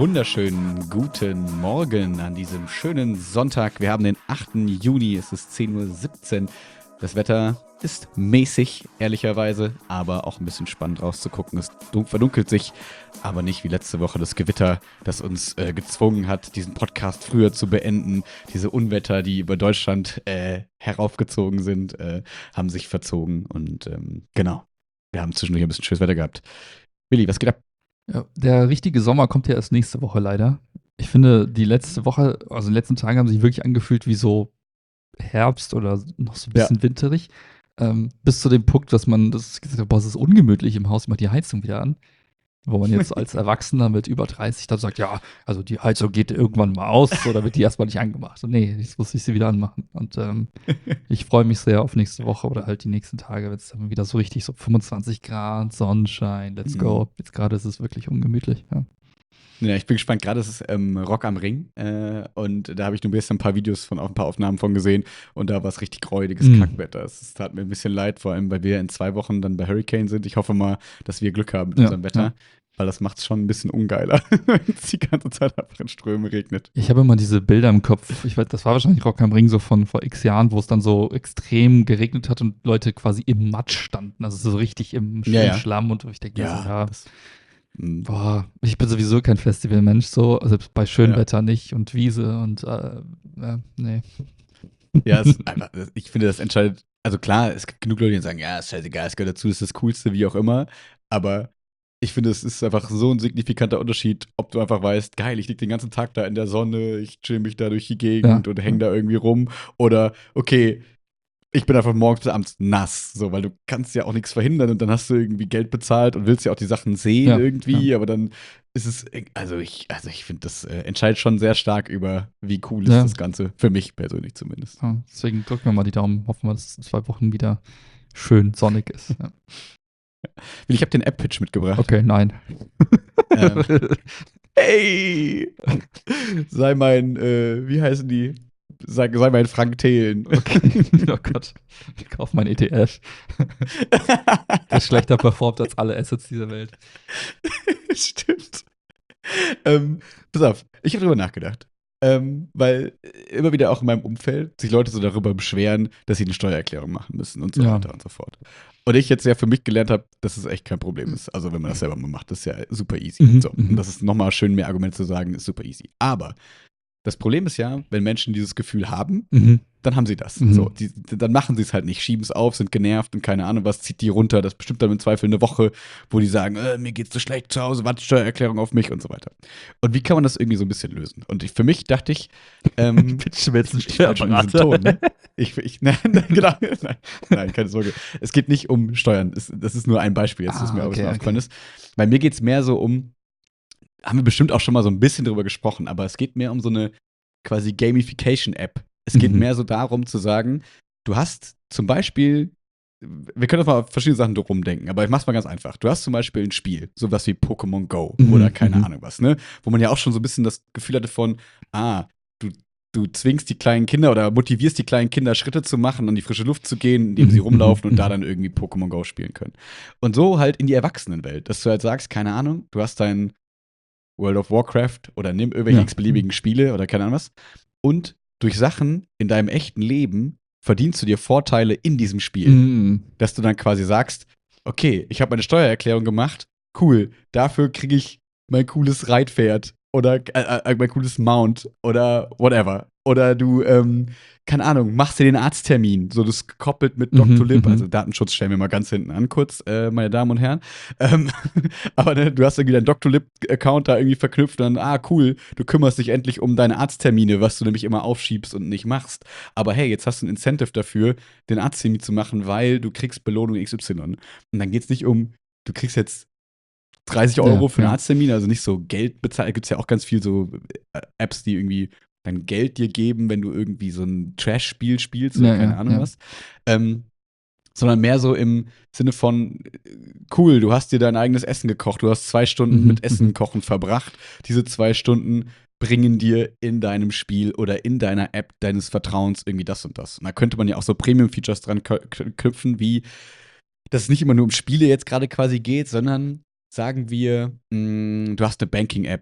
wunderschönen guten Morgen an diesem schönen Sonntag. Wir haben den 8. Juni, es ist 10:17 Uhr. Das Wetter ist mäßig, ehrlicherweise, aber auch ein bisschen spannend rauszugucken. Es verdunkelt sich, aber nicht wie letzte Woche das Gewitter, das uns gezwungen hat, diesen Podcast früher zu beenden. Diese Unwetter, die über Deutschland heraufgezogen sind, haben sich verzogen und genau, wir haben zwischendurch ein bisschen schönes Wetter gehabt. Willi, was geht ab? Ja, der richtige Sommer kommt ja erst nächste Woche leider. Ich finde, die letzte Woche, also die letzten Tage haben sich wirklich angefühlt wie so Herbst oder noch so ein bisschen winterig. Bis zu dem Punkt, dass man gesagt hat, boah, es ist ungemütlich im Haus, ich mach die Heizung wieder an. Wo man jetzt als Erwachsener mit über 30 dann sagt, ja, also die Heizung geht irgendwann mal aus oder wird die erstmal nicht angemacht. Und nee, jetzt muss ich sie wieder anmachen. Und ich freue mich sehr auf nächste Woche oder halt die nächsten Tage, wenn es dann wieder so richtig so 25 Grad, Sonnenschein, let's go. Jetzt gerade ist es wirklich ungemütlich, ja. Ja, ich bin gespannt. Gerade ist es Rock am Ring und da habe ich nur gestern ein paar Videos von, auch ein paar Aufnahmen von gesehen und da war es richtig gräuliges Kackwetter. Es tat mir ein bisschen leid, vor allem, weil wir in 2 Wochen dann bei Hurricane sind. Ich hoffe mal, dass wir Glück haben mit unserem Wetter, weil das macht es schon ein bisschen ungeiler, wenn es die ganze Zeit einfach in Strömen regnet. Ich habe immer diese Bilder im Kopf. Ich weiß, das war wahrscheinlich Rock am Ring so von vor x Jahren, wo es dann so extrem geregnet hat und Leute quasi im Matsch standen. Also so richtig im Schlamm und ich denke mir so, boah, ich bin sowieso kein Festivalmensch, so, selbst bei Schönwetter nicht und Wiese und nee. Ja, ich finde, das entscheidet, also klar, es gibt genug Leute, die sagen, ja, ist scheißegal, es gehört dazu, das ist das Coolste, wie auch immer, aber ich finde, es ist einfach so ein signifikanter Unterschied, ob du einfach weißt, geil, ich liege den ganzen Tag da in der Sonne, ich chill mich da durch die Gegend und hänge da irgendwie rum oder, okay, ich bin einfach morgens bis abends nass, so, weil du kannst ja auch nichts verhindern und dann hast du irgendwie Geld bezahlt und willst ja auch die Sachen sehen irgendwie, aber dann ist es, also ich finde, das entscheidet schon sehr stark über, wie cool ist das Ganze, für mich persönlich zumindest. Ja, deswegen drücken wir mal die Daumen, hoffen wir, dass es in 2 Wochen wieder schön sonnig ist. Ja. Ich habe den App-Pitch mitgebracht. Okay, nein. Hey! Sei mein, wie heißen die? Sei mein Frank Thelen. Okay. Oh Gott. Ich kauf mein ETF. Der ist schlechter performt als alle Assets dieser Welt. Stimmt. Pass auf, ich habe drüber nachgedacht. Weil immer wieder auch in meinem Umfeld sich Leute so darüber beschweren, dass sie eine Steuererklärung machen müssen und so weiter und so fort. Und ich jetzt ja für mich gelernt habe, dass es echt kein Problem ist. Also wenn man das selber mal macht, das ist ja super easy. Und das ist nochmal schön, mehr Argumente zu sagen, ist super easy. Aber das Problem ist ja, wenn Menschen dieses Gefühl haben, dann haben sie das. So, dann machen sie es halt nicht, schieben es auf, sind genervt und keine Ahnung was, zieht die runter. Das bestimmt dann im Zweifel eine Woche, wo die sagen, mir geht's so schlecht zu Hause, warte, Steuererklärung auf mich und so weiter. Und wie kann man das irgendwie so ein bisschen lösen? Und für mich dachte ich, bitte jetzt einen Steuerberater. Ton, ne? Nein, keine Sorge. Es geht nicht um Steuern. Das ist nur ein Beispiel, jetzt, was mir aufgefallen ist. Weil mir geht es mehr so um, haben wir bestimmt auch schon mal so ein bisschen drüber gesprochen, aber es geht mehr um so eine quasi Gamification-App. Es geht mehr so darum zu sagen, du hast zum Beispiel, wir können uns mal auf verschiedene Sachen rumdenken, aber ich mach's mal ganz einfach. Du hast zum Beispiel ein Spiel, sowas wie Pokémon Go oder keine Ahnung was, ne? Wo man ja auch schon so ein bisschen das Gefühl hatte von, du zwingst die kleinen Kinder oder motivierst die kleinen Kinder, Schritte zu machen, an die frische Luft zu gehen, indem sie rumlaufen und da dann irgendwie Pokémon Go spielen können. Und so halt in die Erwachsenenwelt, dass du halt sagst, keine Ahnung, du hast dein World of Warcraft oder nimm irgendwelche x-beliebigen Spiele oder keine Ahnung was. Und durch Sachen in deinem echten Leben verdienst du dir Vorteile in diesem Spiel. Dass du dann quasi sagst, okay, ich habe meine Steuererklärung gemacht, cool, dafür kriege ich mein cooles Reitpferd oder mein cooles Mount oder whatever. Oder du, keine Ahnung, machst dir den Arzttermin, so das gekoppelt mit Dr. Lip, also Datenschutz stellen wir mal ganz hinten an, kurz, meine Damen und Herren. Aber ne, du hast irgendwie deinen Dr. Lip-Account da irgendwie verknüpft und dann, cool, du kümmerst dich endlich um deine Arzttermine, was du nämlich immer aufschiebst und nicht machst. Aber hey, jetzt hast du ein Incentive dafür, den Arzttermin zu machen, weil du kriegst Belohnung XY. Und dann geht's nicht um, du kriegst jetzt 30 Euro für einen Arzttermin, also nicht so Geld bezahlt. Gibt es ja auch ganz viel so Apps, die irgendwie dein Geld dir geben, wenn du irgendwie so ein Trash-Spiel spielst oder keine Ahnung was. Sondern mehr so im Sinne von, cool, du hast dir dein eigenes Essen gekocht, du hast 2 Stunden mit Essen kochen verbracht. Diese 2 Stunden bringen dir in deinem Spiel oder in deiner App deines Vertrauens irgendwie das und das. Und da könnte man ja auch so Premium-Features dran knüpfen, wie, dass es nicht immer nur um Spiele jetzt gerade quasi geht, sondern sagen wir, du hast eine Banking-App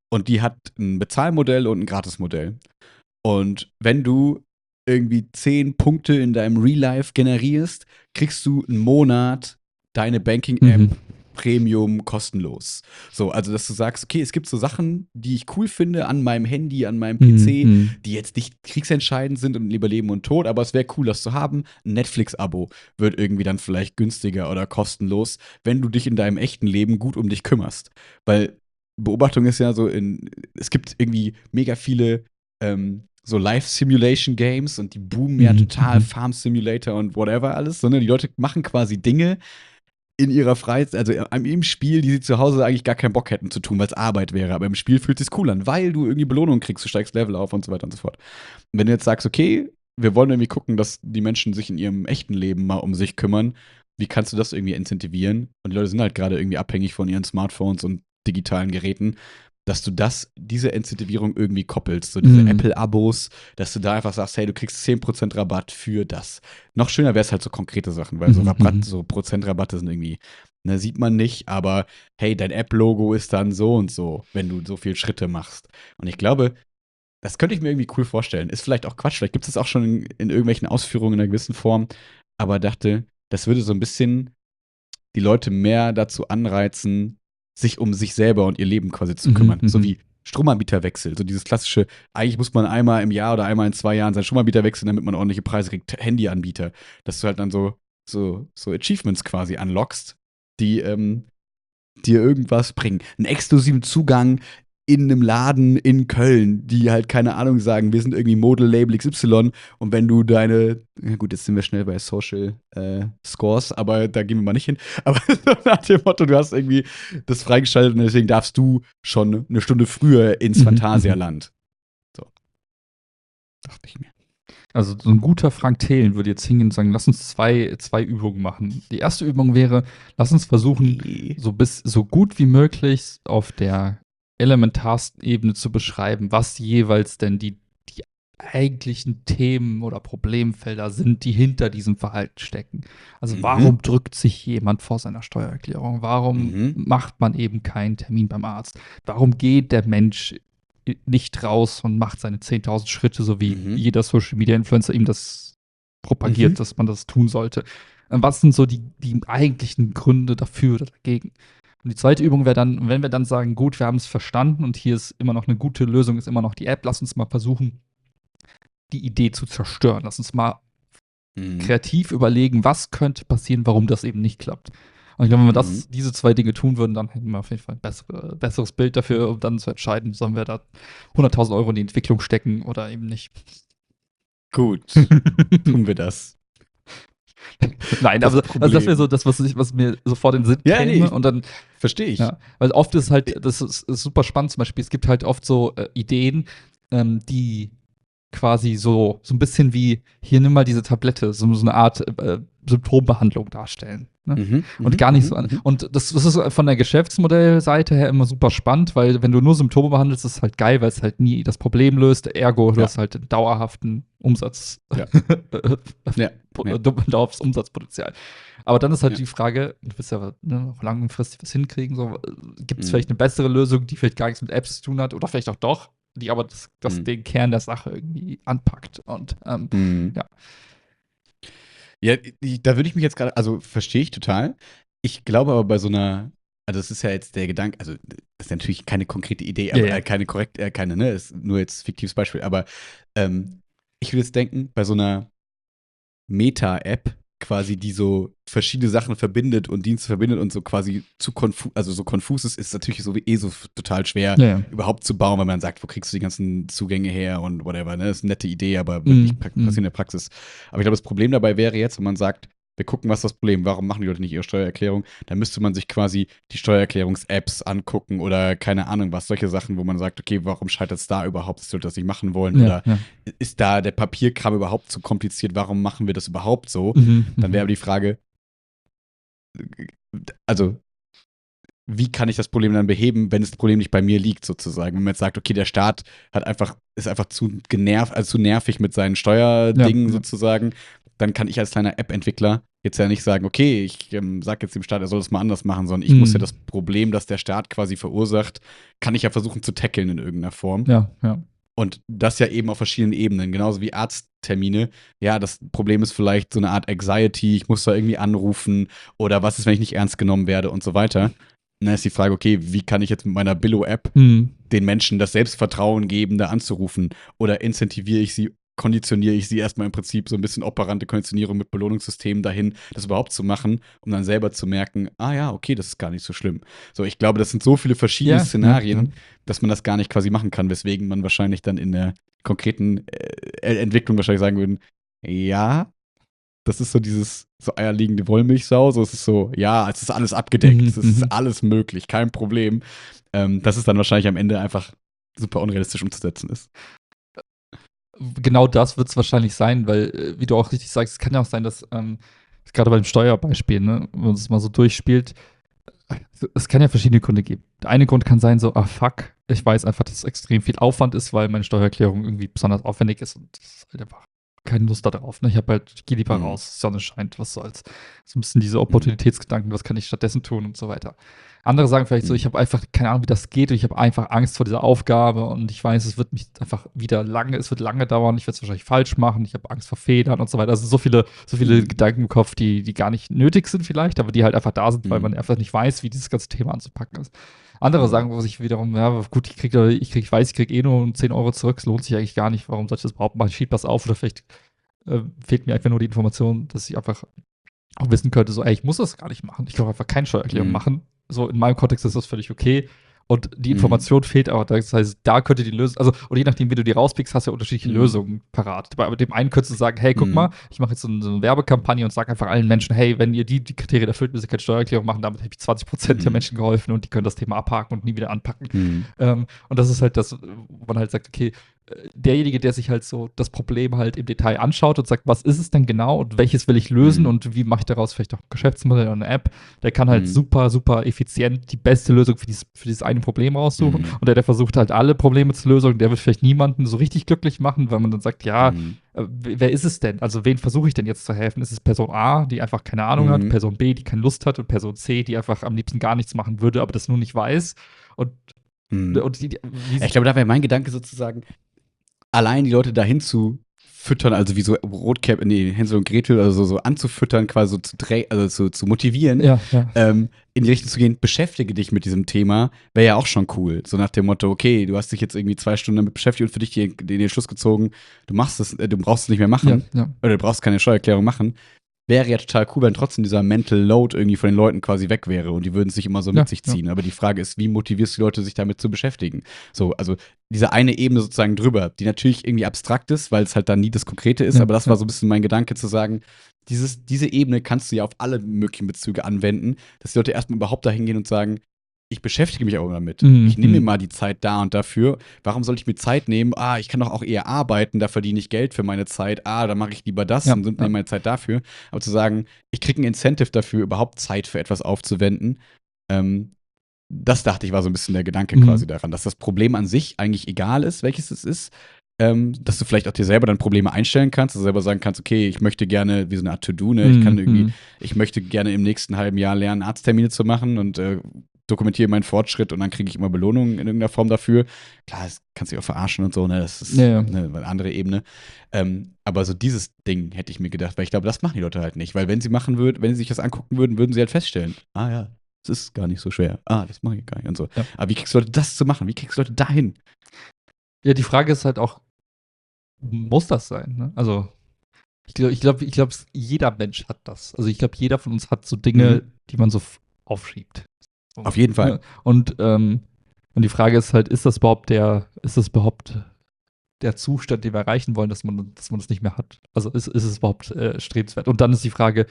Und die hat ein Bezahlmodell und ein Gratismodell. Und wenn du irgendwie 10 Punkte in deinem Real Life generierst, kriegst du einen Monat deine Banking-App Premium kostenlos. So, also dass du sagst, okay, es gibt so Sachen, die ich cool finde an meinem Handy, an meinem PC, die jetzt nicht kriegsentscheidend sind und lieber Leben und Tod, aber es wäre cool, das zu haben. Ein Netflix-Abo wird irgendwie dann vielleicht günstiger oder kostenlos, wenn du dich in deinem echten Leben gut um dich kümmerst. Weil Beobachtung ist ja so, es gibt irgendwie mega viele so Life-Simulation-Games und die boomen ja total, Farm Simulator und whatever alles, sondern die Leute machen quasi Dinge in ihrer Freizeit, also im Spiel, die sie zu Hause eigentlich gar keinen Bock hätten zu tun, weil es Arbeit wäre. Aber im Spiel fühlt es sich cool an, weil du irgendwie Belohnung kriegst, du steigst Level auf und so weiter und so fort. Und wenn du jetzt sagst, okay, wir wollen irgendwie gucken, dass die Menschen sich in ihrem echten Leben mal um sich kümmern, wie kannst du das irgendwie incentivieren? Und die Leute sind halt gerade irgendwie abhängig von ihren Smartphones und digitalen Geräten, dass du diese Incentivierung irgendwie koppelst, so diese Apple-Abos, dass du da einfach sagst, hey, du kriegst 10% Rabatt für das. Noch schöner wäre es halt so konkrete Sachen, weil so Prozentrabatte sind irgendwie, ne, sieht man nicht, aber hey, dein App-Logo ist dann so und so, wenn du so viele Schritte machst. Und ich glaube, das könnte ich mir irgendwie cool vorstellen. Ist vielleicht auch Quatsch, vielleicht gibt es das auch schon in irgendwelchen Ausführungen in einer gewissen Form, aber dachte, das würde so ein bisschen die Leute mehr dazu anreizen, sich um sich selber und ihr Leben quasi zu kümmern. So wie Stromanbieterwechsel. So dieses klassische, eigentlich muss man einmal im Jahr oder einmal in 2 Jahren seinen Stromanbieter wechseln, damit man ordentliche Preise kriegt. Handyanbieter. Dass du halt dann so Achievements quasi unlockst, die dir irgendwas bringen. Einen exklusiven Zugang in einem Laden in Köln, die halt, keine Ahnung, sagen, wir sind irgendwie Model-Label XY und wenn du ja gut, jetzt sind wir schnell bei Social Scores, aber da gehen wir mal nicht hin. Aber nach dem Motto, du hast irgendwie das freigeschaltet und deswegen darfst du schon eine Stunde früher ins Phantasialand. So. Dachte ich mir. Also so ein guter Frank Thelen würde jetzt hingehen und sagen, lass uns zwei Übungen machen. Die erste Übung wäre, lass uns versuchen, so gut wie möglich auf der elementarsten Ebene zu beschreiben, was jeweils denn die eigentlichen Themen oder Problemfelder sind, die hinter diesem Verhalten stecken. Also warum drückt sich jemand vor seiner Steuererklärung? Warum macht man eben keinen Termin beim Arzt? Warum geht der Mensch nicht raus und macht seine 10.000 Schritte, so wie jeder Social-Media-Influencer ihm das propagiert, dass man das tun sollte? Was sind so die eigentlichen Gründe dafür oder dagegen? Und die zweite Übung wäre dann, wenn wir dann sagen, gut, wir haben es verstanden und hier ist immer noch eine gute Lösung, ist immer noch die App, lass uns mal versuchen, die Idee zu zerstören. Lass uns mal kreativ überlegen, was könnte passieren, warum das eben nicht klappt. Und ich glaube, wenn wir diese 2 Dinge tun würden, dann hätten wir auf jeden Fall ein besseres Bild dafür, um dann zu entscheiden, sollen wir da 100.000 Euro in die Entwicklung stecken oder eben nicht. Gut, tun wir das. Nein, das wäre so das, was mir sofort in den Sinn käme. Nee, und dann verstehe ich. Ja, weil oft ist halt, das ist super spannend zum Beispiel, es gibt halt oft so Ideen, die quasi so ein bisschen wie, hier nimm mal diese Tablette, so eine Art Symptombehandlung darstellen. Ne? Und gar nicht so an. Und das ist von der Geschäftsmodellseite her immer super spannend, weil wenn du nur Symptome behandelst, ist es halt geil, weil es halt nie das Problem löst. Ergo, du hast halt einen dauerhaften Umsatz. Dauerhaftes Umsatzpotenzial. Aber dann ist halt die Frage, du willst ja auch langfristig was hinkriegen, so, gibt es vielleicht eine bessere Lösung, die vielleicht gar nichts mit Apps zu tun hat oder vielleicht auch doch, die aber den Kern der Sache irgendwie anpackt. Und ja. Ja, da würde ich mich jetzt gerade, also verstehe ich total. Ich glaube aber bei so einer, also das ist ja jetzt der Gedanke, also das ist natürlich keine konkrete Idee, aber keine, ne, ist nur jetzt fiktives Beispiel, aber ich würde jetzt denken, bei so einer Meta-App quasi, die so verschiedene Sachen verbindet und Dienste verbindet und so quasi so konfus ist natürlich so total schwer überhaupt zu bauen, weil man sagt, wo kriegst du die ganzen Zugänge her und whatever, ne? Das ist eine nette Idee, aber wird nicht passieren in der Praxis. Aber ich glaube, das Problem dabei wäre jetzt, wenn man sagt, wir gucken, was ist das Problem, warum machen die Leute nicht ihre Steuererklärung, dann müsste man sich quasi die Steuererklärungs-Apps angucken oder keine Ahnung was, solche Sachen, wo man sagt, okay, warum scheitert es da überhaupt, dass die Leute das nicht machen wollen oder ist da der Papierkram überhaupt zu kompliziert, warum machen wir das überhaupt so? Dann wäre aber die Frage, also wie kann ich das Problem dann beheben, wenn das Problem nicht bei mir liegt, sozusagen? Wenn man jetzt sagt, okay, der Staat ist einfach zu nervig mit seinen Steuerdingen sozusagen, dann kann ich als kleiner App-Entwickler jetzt ja nicht sagen, okay, ich sage jetzt dem Staat, er soll das mal anders machen, sondern ich muss ja das Problem, das der Staat quasi verursacht, kann ich ja versuchen zu tackeln in irgendeiner Form. Ja, ja. Und das ja eben auf verschiedenen Ebenen, genauso wie Arzttermine. Ja, das Problem ist vielleicht so eine Art Anxiety, ich muss da irgendwie anrufen oder was ist, wenn ich nicht ernst genommen werde und so weiter. Und dann ist die Frage, okay, wie kann ich jetzt mit meiner Billo-App den Menschen das Selbstvertrauen geben, da anzurufen? Oder incentiviere ich sie, konditioniere ich sie erstmal im Prinzip so ein bisschen operante Konditionierung mit Belohnungssystemen dahin, das überhaupt zu machen, um dann selber zu merken, ah ja, okay, das ist gar nicht so schlimm. So, ich glaube, das sind so viele verschiedene Szenarien, dass man das gar nicht quasi machen kann, weswegen man wahrscheinlich dann in der konkreten Entwicklung wahrscheinlich sagen würden, ja, das ist so dieses so eierlegende Wollmilchsau, so es ist so, ja, es ist alles abgedeckt, es ist alles möglich, kein Problem. Dass es dann wahrscheinlich am Ende einfach super unrealistisch umzusetzen ist. Genau das wird es wahrscheinlich sein, weil, wie du auch richtig sagst, es kann ja auch sein, dass gerade beim Steuerbeispiel, ne, wenn man es mal so durchspielt, es kann ja verschiedene Gründe geben. Der eine Grund kann sein, so, fuck, ich weiß einfach, dass es extrem viel Aufwand ist, weil meine Steuererklärung irgendwie besonders aufwendig ist und das ist halt einfach keine Lust darauf. Ne? Ich gehe lieber raus, Sonne scheint, was soll's. So ein bisschen diese Opportunitätsgedanken, was kann ich stattdessen tun und so weiter. Andere sagen vielleicht so, ich habe einfach keine Ahnung, wie das geht und ich habe einfach Angst vor dieser Aufgabe und ich weiß, es wird lange dauern, ich werde es wahrscheinlich falsch machen, ich habe Angst vor Fehlern und so weiter. Also so viele Gedanken im Kopf, die gar nicht nötig sind vielleicht, aber die halt einfach da sind, weil man einfach nicht weiß, wie dieses ganze Thema anzupacken ist. Andere sagen, wo sich wiederum, ja, gut, ich weiß, ich kriege eh nur 10 Euro zurück, es lohnt sich eigentlich gar nicht, warum soll ich das überhaupt machen? Ich schiebe das auf oder vielleicht fehlt mir einfach nur die Information, dass ich einfach auch wissen könnte, so, ey, ich muss das gar nicht machen. Ich kann einfach keine Steuererklärung machen. So, in meinem Kontext ist das völlig okay. Und die Information fehlt aber, das heißt, da könnte die Lösung, also, und je nachdem, wie du die rauspickst, hast du ja unterschiedliche Lösungen parat. Bei dem einen könntest du sagen, hey, guck mal, ich mache jetzt so eine Werbekampagne und sage einfach allen Menschen, hey, wenn ihr die Kriterien erfüllt, müsst ihr keine Steuererklärung machen, damit habe ich 20% der Menschen geholfen und die können das Thema abhaken und nie wieder anpacken. Und das ist halt das, wo man halt sagt, okay, derjenige, der sich halt so das Problem halt im Detail anschaut und sagt, was ist es denn genau und welches will ich lösen und wie mache ich daraus vielleicht auch ein Geschäftsmodell oder eine App, der kann halt super, super effizient die beste Lösung für dieses eine Problem raussuchen. Und der versucht halt alle Probleme zu lösen, der wird vielleicht niemanden so richtig glücklich machen, weil man dann sagt, ja, wer ist es denn? Also wen versuche ich denn jetzt zu helfen? Ist es Person A, die einfach keine Ahnung hat, Person B, die keine Lust hat und Person C, die einfach am liebsten gar nichts machen würde, aber das nur nicht weiß? Und ich glaube, da wäre mein Gedanke sozusagen, allein die Leute dahin zu füttern, also wie so Rotkäppchen, nee, Hänsel und Gretel, also so anzufüttern, quasi so zu motivieren, in die Richtung zu gehen, beschäftige dich mit diesem Thema, wäre ja auch schon cool. So nach dem Motto, okay, du hast dich jetzt irgendwie 2 Stunden damit beschäftigt und für dich den Schluss gezogen, du brauchst es nicht mehr machen, oder du brauchst keine Steuererklärung machen. Wäre ja total cool, wenn trotzdem dieser Mental Load irgendwie von den Leuten quasi weg wäre und die würden sich immer so mit sich ziehen. Aber die Frage ist, wie motivierst du die Leute, sich damit zu beschäftigen? So, also diese eine Ebene sozusagen drüber, die natürlich irgendwie abstrakt ist, weil es halt dann nie das Konkrete ist, aber das war so ein bisschen mein Gedanke zu sagen, diese Ebene kannst du ja auf alle möglichen Bezüge anwenden, dass die Leute erstmal überhaupt dahin gehen und sagen, ich beschäftige mich auch damit. Ich nehme mir mal die Zeit da und dafür. Warum soll ich mir Zeit nehmen? Ich kann doch auch eher arbeiten, da verdiene ich Geld für meine Zeit. Dann mache ich lieber das und nehme meine Zeit dafür. Aber zu sagen, ich kriege ein Incentive dafür, überhaupt Zeit für etwas aufzuwenden, das dachte ich, war so ein bisschen der Gedanke quasi daran, dass das Problem an sich eigentlich egal ist, welches es ist. Dass du vielleicht auch dir selber dann Probleme einstellen kannst, dass du selber sagen kannst, okay, ich möchte gerne, wie so eine Art To-Do, ne? Ich möchte gerne im nächsten halben Jahr lernen, Arzttermine zu machen und dokumentiere meinen Fortschritt und dann kriege ich immer Belohnungen in irgendeiner Form dafür. Klar, das kannst du dich auch verarschen und so, ne? Das ist eine andere Ebene. Aber so dieses Ding hätte ich mir gedacht, weil ich glaube, das machen die Leute halt nicht. Weil wenn sie sich das angucken würden, würden sie halt feststellen, ja, das ist gar nicht so schwer. Das mache ich gar nicht und so. Ja. Aber wie kriegst du Leute das zu machen? Wie kriegst du Leute dahin? Ja, die Frage ist halt auch, muss das sein? Ne? Also ich glaube, jeder Mensch hat das. Also ich glaube, jeder von uns hat so Dinge, die man so aufschiebt. So. Auf jeden Fall. Und die Frage ist halt, ist das überhaupt der Zustand, den wir erreichen wollen, dass man das nicht mehr hat? Also ist es überhaupt strebenswert? Und dann ist die Frage,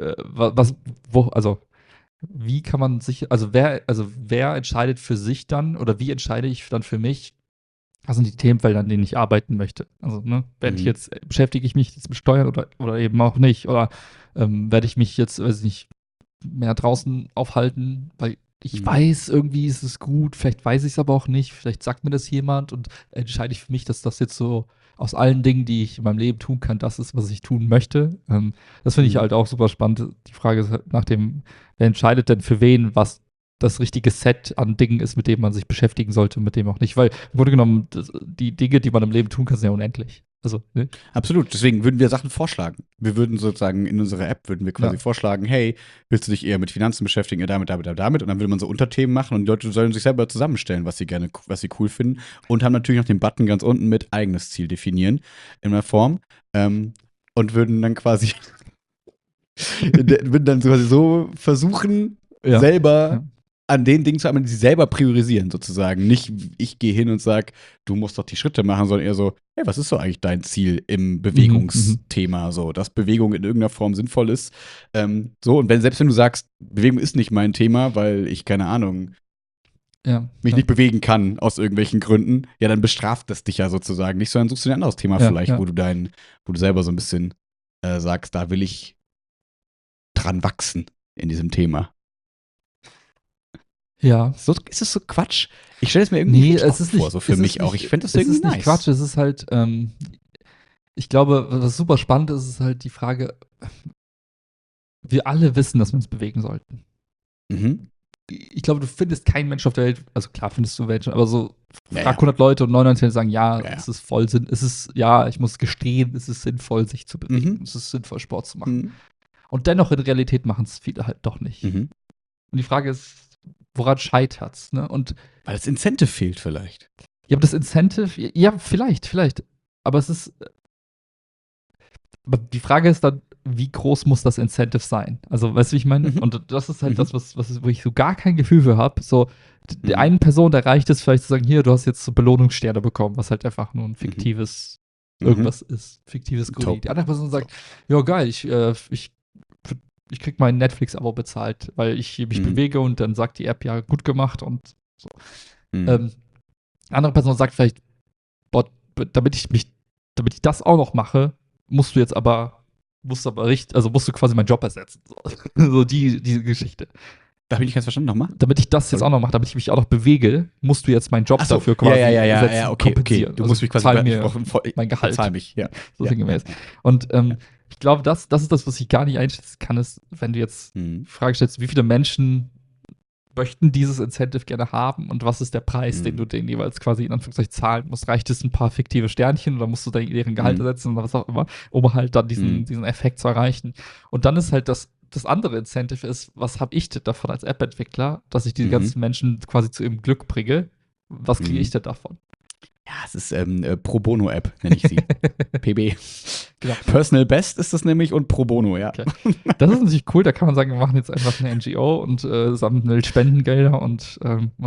wie kann man sich, wer entscheidet für sich dann oder wie entscheide ich dann für mich, was sind die Themenfelder, an denen ich arbeiten möchte? Also, ne, beschäftige ich mich jetzt mit Steuern oder eben auch nicht? Oder werde ich mich jetzt, weiß ich nicht, mehr draußen aufhalten, weil ich weiß, irgendwie ist es gut, vielleicht weiß ich es aber auch nicht, vielleicht sagt mir das jemand und entscheide ich für mich, dass das jetzt so aus allen Dingen, die ich in meinem Leben tun kann, das ist, was ich tun möchte. Das finde ich halt auch super spannend. Die Frage ist halt nach dem, wer entscheidet denn für wen, was das richtige Set an Dingen ist, mit dem man sich beschäftigen sollte und mit dem auch nicht. Weil im Grunde genommen, die Dinge, die man im Leben tun kann, sind ja unendlich. Also, ne? Absolut, deswegen würden wir Sachen vorschlagen. Wir würden sozusagen in unserer App quasi vorschlagen, hey, willst du dich eher mit Finanzen beschäftigen, eher damit. Und dann würde man so Unterthemen machen und die Leute sollen sich selber zusammenstellen, was sie cool finden. Und haben natürlich noch den Button ganz unten mit eigenes Ziel definieren in der Form. Und würden dann quasi so versuchen, selber an den Dingen zu arbeiten, die sie selber priorisieren, sozusagen. Nicht, ich gehe hin und sage, du musst doch die Schritte machen, sondern eher so, hey, was ist so eigentlich dein Ziel im Bewegungsthema? So, dass Bewegung in irgendeiner Form sinnvoll ist. Und selbst wenn du sagst, Bewegung ist nicht mein Thema, weil ich, keine Ahnung, mich nicht bewegen kann aus irgendwelchen Gründen, ja, dann bestraft das dich ja sozusagen nicht, sondern suchst du dir ein anderes Thema vielleicht, wo du selber so ein bisschen sagst, da will ich dran wachsen in diesem Thema. Ja. Ist es so Quatsch? Ich stelle es mir irgendwie vor, so für mich auch. Ich finde das irgendwie nice. Es ist nicht Quatsch, es ist halt, ich glaube, was super spannend ist, ist halt die Frage, wir alle wissen, dass wir uns bewegen sollten. Ich glaube, du findest keinen Mensch auf der Welt, also klar findest du welche, aber so frag 100 Leute und 99 sagen, es ist voll Sinn, ich muss gestehen, es ist sinnvoll, sich zu bewegen, es ist sinnvoll, Sport zu machen. Und dennoch in Realität machen es viele halt doch nicht. Und die Frage ist, woran scheitert's, ne? Und weil das Incentive fehlt vielleicht. Ja, aber das Incentive, ja, vielleicht. Aber aber die Frage ist dann, wie groß muss das Incentive sein? Also, weißt du, wie ich meine? Und das ist halt das, wo ich so gar kein Gefühl für habe. So, der einen Person, da reicht es vielleicht zu sagen, hier, du hast jetzt so Belohnungssterne bekommen, was halt einfach nur ein fiktives irgendwas ist. Fiktives Goodie. Die andere Person sagt, ja, geil, ich krieg mein Netflix-Abo bezahlt, weil ich mich bewege und dann sagt die App, ja, gut gemacht und so. Andere Person sagt vielleicht, boah, damit ich das auch noch mache, musst du quasi meinen Job ersetzen. So diese Geschichte. Da habe ich nicht ganz verstanden, nochmal. Damit ich das jetzt auch noch mache, damit ich mich auch noch bewege, musst du jetzt meinen Job dafür quasi ersetzen, kompensieren. Du musst mich quasi mein Gehalt. Bezahl mich, ja. So sinngemäß. Und ich glaube, das ist das, was ich gar nicht einschätzen kann, ist, wenn du jetzt die Frage stellst, wie viele Menschen möchten dieses Incentive gerne haben und was ist der Preis, den du denen jeweils quasi in Anführungszeichen zahlen musst? Reicht es ein paar fiktive Sternchen oder musst du deren Gehalt ersetzen oder was auch immer, um halt dann diesen Effekt zu erreichen? Und dann ist halt das andere Incentive ist, was habe ich denn davon als App-Entwickler, dass ich diese ganzen Menschen quasi zu ihrem Glück bringe? Was kriege ich denn davon? Ja, es ist Pro Bono-App, nenne ich sie. PB. Genau. Personal Best ist das nämlich und Pro Bono, ja. Okay. Das ist natürlich cool, da kann man sagen, wir machen jetzt einfach eine NGO und sammeln Spendengelder und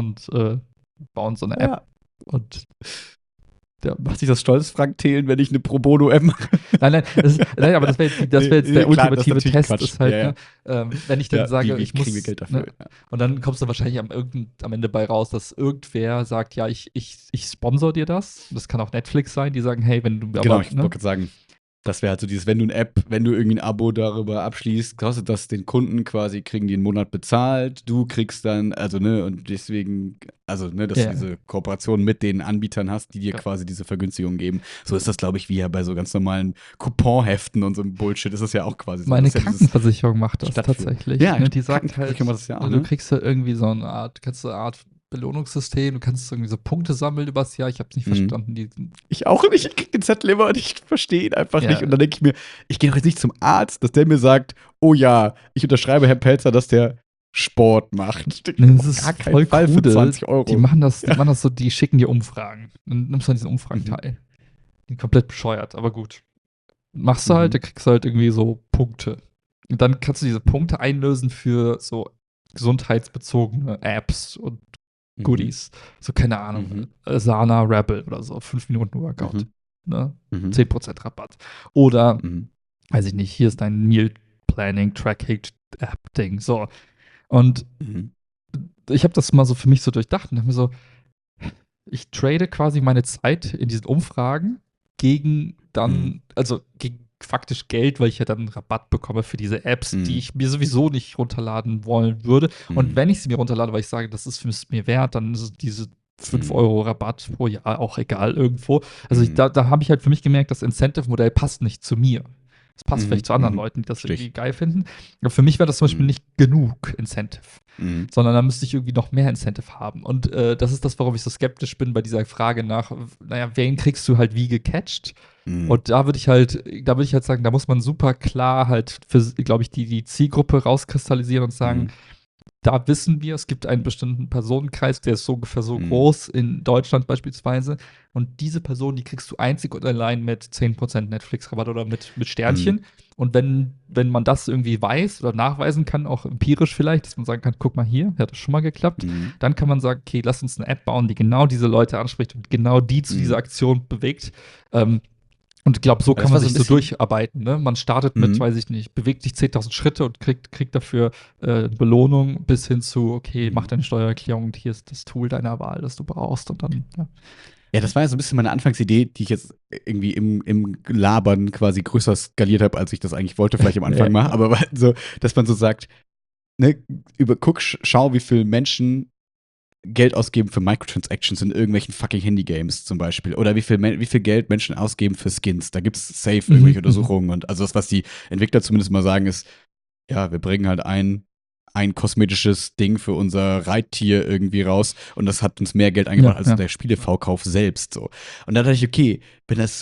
bauen so eine App. Ja. Und macht sich das stolz, Frank Thelen, wenn ich eine Pro Bono-App mache? Nein, aber das wäre jetzt der ultimative Test. Quatsch. Ist halt, wenn ich dann sage, ich muss Geld dafür. Ne? Und dann kommst du wahrscheinlich am Ende bei raus, dass irgendwer sagt, ja, ich sponsor dir das. Das kann auch Netflix sein, die sagen, hey, wenn du Genau, ich wollte sagen, das wäre halt so dieses, wenn du irgendwie ein Abo darüber abschließt, kostet das den Kunden quasi, kriegen die einen Monat bezahlt, du kriegst dann, und deswegen, dass du diese Kooperation mit den Anbietern hast, die dir quasi diese Vergünstigung geben. So ist das, glaube ich, wie ja bei so ganz normalen Couponheften und so einem Bullshit, ist das ja auch quasi so. Meine Krankenversicherung macht das tatsächlich. Ja, ne? Die sagt halt, das ja auch, du kriegst halt irgendwie so eine Art Belohnungssystem, du kannst irgendwie so Punkte sammeln übers Jahr. Ich habe es nicht verstanden. Ich auch nicht. Ich krieg den Zettel immer und ich verstehe ihn einfach nicht. Und dann denke ich mir, ich gehe doch jetzt nicht zum Arzt, dass der mir sagt, oh ja, ich unterschreibe Herrn Pelzer, dass der Sport macht. Das ist voll Fall cool. Für 20 Euro. Die machen das so, die schicken dir Umfragen. Dann nimmst du an diesen Umfragen teil. Die sind komplett bescheuert, aber gut. Machst du halt, da kriegst du halt irgendwie so Punkte. Und dann kannst du diese Punkte einlösen für so gesundheitsbezogene Apps und Goodies. So, keine Ahnung, Asana Rebel oder so, 5 Minuten Workout. Ne? 10% Rabatt. Oder, weiß ich nicht, hier ist dein Meal Planning Tracking App-Ding. So. Und ich habe das mal so für mich so durchdacht und habe mir so, ich trade quasi meine Zeit in diesen Umfragen gegen dann, gegen faktisch Geld, weil ich ja dann einen Rabatt bekomme für diese Apps, die ich mir sowieso nicht runterladen wollen würde. Und wenn ich sie mir runterlade, weil ich sage, das ist mir wert, dann ist diese 5 Euro Rabatt pro Jahr, auch egal irgendwo. Also da habe ich halt für mich gemerkt, das Incentive-Modell passt nicht zu mir. Das passt vielleicht zu anderen Leuten, die das irgendwie geil finden. Aber für mich wäre das zum Beispiel nicht genug Incentive, sondern da müsste ich irgendwie noch mehr Incentive haben. Und das ist das, warum ich so skeptisch bin bei dieser Frage nach, naja, wen kriegst du halt wie gecatcht? Und da würde ich halt sagen, da muss man super klar halt für, glaube ich, die Zielgruppe rauskristallisieren und sagen, da wissen wir, es gibt einen bestimmten Personenkreis, der ist so ungefähr so groß, in Deutschland beispielsweise. Und diese Person, die kriegst du einzig und allein mit 10% Netflix-Rabatt oder mit Sternchen. Und wenn man das irgendwie weiß oder nachweisen kann, auch empirisch vielleicht, dass man sagen kann, guck mal hier, hat das schon mal geklappt, dann kann man sagen, okay, lass uns eine App bauen, die genau diese Leute anspricht und genau die zu dieser Aktion bewegt. Und ich glaube, so kann man sich so durcharbeiten. Ne? Man startet mit, weiß ich nicht, bewegt sich 10.000 Schritte und kriegt dafür Belohnung bis hin zu, okay, mach deine Steuererklärung und hier ist das Tool deiner Wahl, das du brauchst. Und dann, ja. Ja, das war ja so ein bisschen meine Anfangsidee, die ich jetzt irgendwie im Labern quasi größer skaliert habe, als ich das eigentlich wollte, vielleicht am Anfang mal. Aber so, dass man so sagt, ne, schau, wie viele Menschen Geld ausgeben für Microtransactions in irgendwelchen fucking Handygames zum Beispiel. Oder wie viel Geld Menschen ausgeben für Skins. Da gibt es safe irgendwelche Untersuchungen. Und also das, was die Entwickler zumindest mal sagen, ist, ja, wir bringen halt ein kosmetisches Ding für unser Reittier irgendwie raus und das hat uns mehr Geld eingebracht als der Spiele-V-Kauf selbst. So. Und da dachte ich, okay, wenn das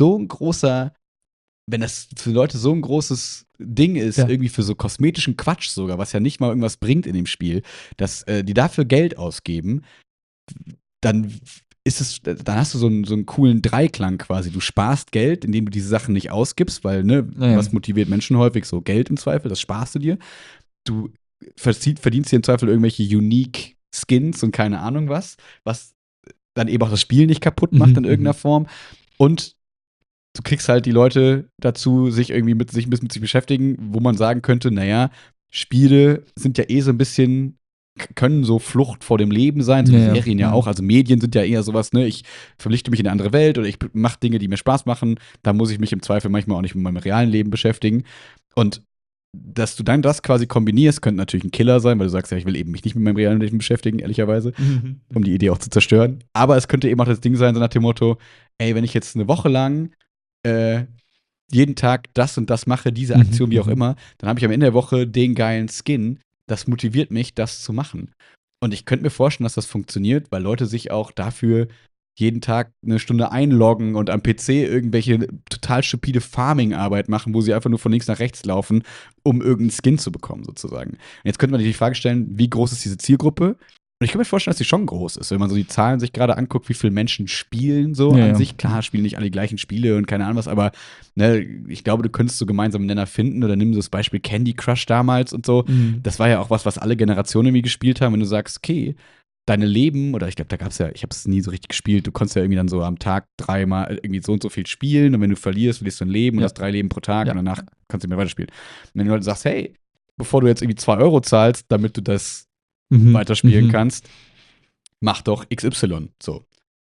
für Leute so ein großes Ding ist, irgendwie für so kosmetischen Quatsch sogar, was ja nicht mal irgendwas bringt in dem Spiel, dass die dafür Geld ausgeben, dann hast du so einen coolen Dreiklang quasi. Du sparst Geld, indem du diese Sachen nicht ausgibst, weil, was motiviert Menschen häufig? So Geld im Zweifel, das sparst du dir. Du verdienst dir im Zweifel irgendwelche unique Skins und keine Ahnung was dann eben auch das Spiel nicht kaputt macht in irgendeiner Form. Und du kriegst halt die Leute dazu, sich irgendwie mit sich beschäftigen, wo man sagen könnte, naja, Spiele sind ja so ein bisschen, können so Flucht vor dem Leben sein, so Serien ja auch. Also Medien sind ja eher sowas, ne, ich verpflichte mich in eine andere Welt oder ich mache Dinge, die mir Spaß machen. Da muss ich mich im Zweifel manchmal auch nicht mit meinem realen Leben beschäftigen. Und dass du dann das quasi kombinierst, könnte natürlich ein Killer sein, weil du sagst, ja, ich will eben mich nicht mit meinem realen Leben beschäftigen, ehrlicherweise, um die Idee auch zu zerstören. Aber es könnte eben auch das Ding sein, so nach dem Motto, ey, wenn ich jetzt eine Woche lang jeden Tag das und das mache, diese Aktion, wie auch immer, dann habe ich am Ende der Woche den geilen Skin. Das motiviert mich, das zu machen. Und ich könnte mir vorstellen, dass das funktioniert, weil Leute sich auch dafür jeden Tag eine Stunde einloggen und am PC irgendwelche total stupide Farming-Arbeit machen, wo sie einfach nur von links nach rechts laufen, um irgendeinen Skin zu bekommen, sozusagen. Und jetzt könnte man sich die Frage stellen, wie groß ist diese Zielgruppe? Und ich kann mir vorstellen, dass die schon groß ist, wenn man so die Zahlen sich gerade anguckt, wie viele Menschen spielen so an sich. Klar, spielen nicht alle die gleichen Spiele und keine Ahnung was, aber ich glaube, du könntest so gemeinsame Nenner finden oder nimm so das Beispiel Candy Crush damals und so. Das war ja auch was alle Generationen irgendwie gespielt haben, wenn du sagst, okay, deine Leben, oder ich glaube, da gab es ja, ich habe es nie so richtig gespielt, du konntest ja irgendwie dann so am Tag 3-mal irgendwie so und so viel spielen und wenn du verlierst du ein Leben und hast 3 Leben pro Tag und danach kannst du nicht mehr weiterspielen. Und wenn du halt sagst, hey, bevor du jetzt irgendwie 2 Euro zahlst, damit du das weiterspielen kannst, mach doch XY. So.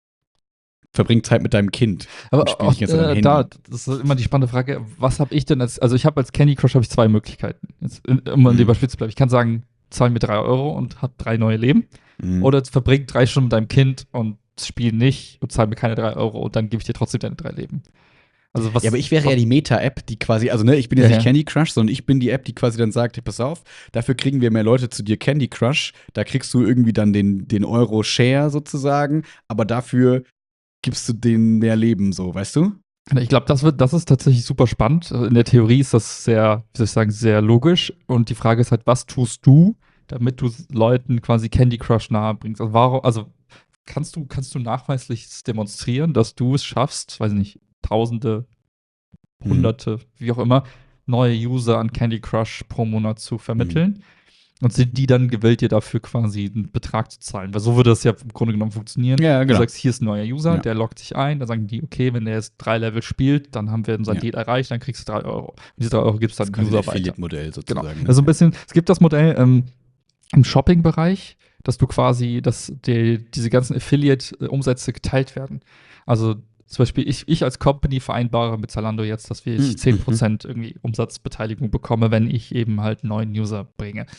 Verbring Zeit mit deinem Kind. Aber auch, das ist immer die spannende Frage, was habe ich denn also ich habe als Candy Crush 2 Möglichkeiten. Jetzt, um an dem Beispiel zu bleiben. Ich kann sagen, zahl mir 3 Euro und hab 3 neue Leben. Oder verbring 3 Stunden mit deinem Kind und spiel nicht und zahl mir keine 3 Euro und dann gebe ich dir trotzdem deine 3 Leben. Also was, aber ich wäre ja die Meta-App, die quasi, also ich bin ja nicht Candy Crush, sondern ich bin die App, die quasi dann sagt, hey, pass auf, dafür kriegen wir mehr Leute zu dir Candy Crush, da kriegst du irgendwie dann den Euro-Share sozusagen, aber dafür gibst du denen mehr Leben, so, weißt du? Ich glaube, das ist tatsächlich super spannend. In der Theorie ist das sehr, wie soll ich sagen, sehr logisch. Und die Frage ist halt, was tust du, damit du Leuten quasi Candy Crush nahe bringst? Also kannst du nachweislich demonstrieren, dass du es schaffst, weiß ich nicht, Tausende, Hunderte, wie auch immer, neue User an Candy Crush pro Monat zu vermitteln? Und sind die dann gewillt, dir dafür quasi einen Betrag zu zahlen? Weil so würde das ja im Grunde genommen funktionieren. Ja, genau. Du sagst, hier ist ein neuer User, der loggt sich ein, dann sagen die, okay, wenn der jetzt 3 Level spielt, dann haben wir unser Deal erreicht, dann kriegst du 3 Euro. Und diese 3 Euro gibst du dann User weiter. Affiliate-Modell sozusagen. Genau. Also ein bisschen, es gibt das Modell im Shopping-Bereich, dass du quasi, dass diese ganzen Affiliate-Umsätze geteilt werden. Also zum Beispiel, ich als Company vereinbare mit Zalando jetzt, dass ich 10% irgendwie Umsatzbeteiligung bekomme, wenn ich eben halt einen neuen User bringe.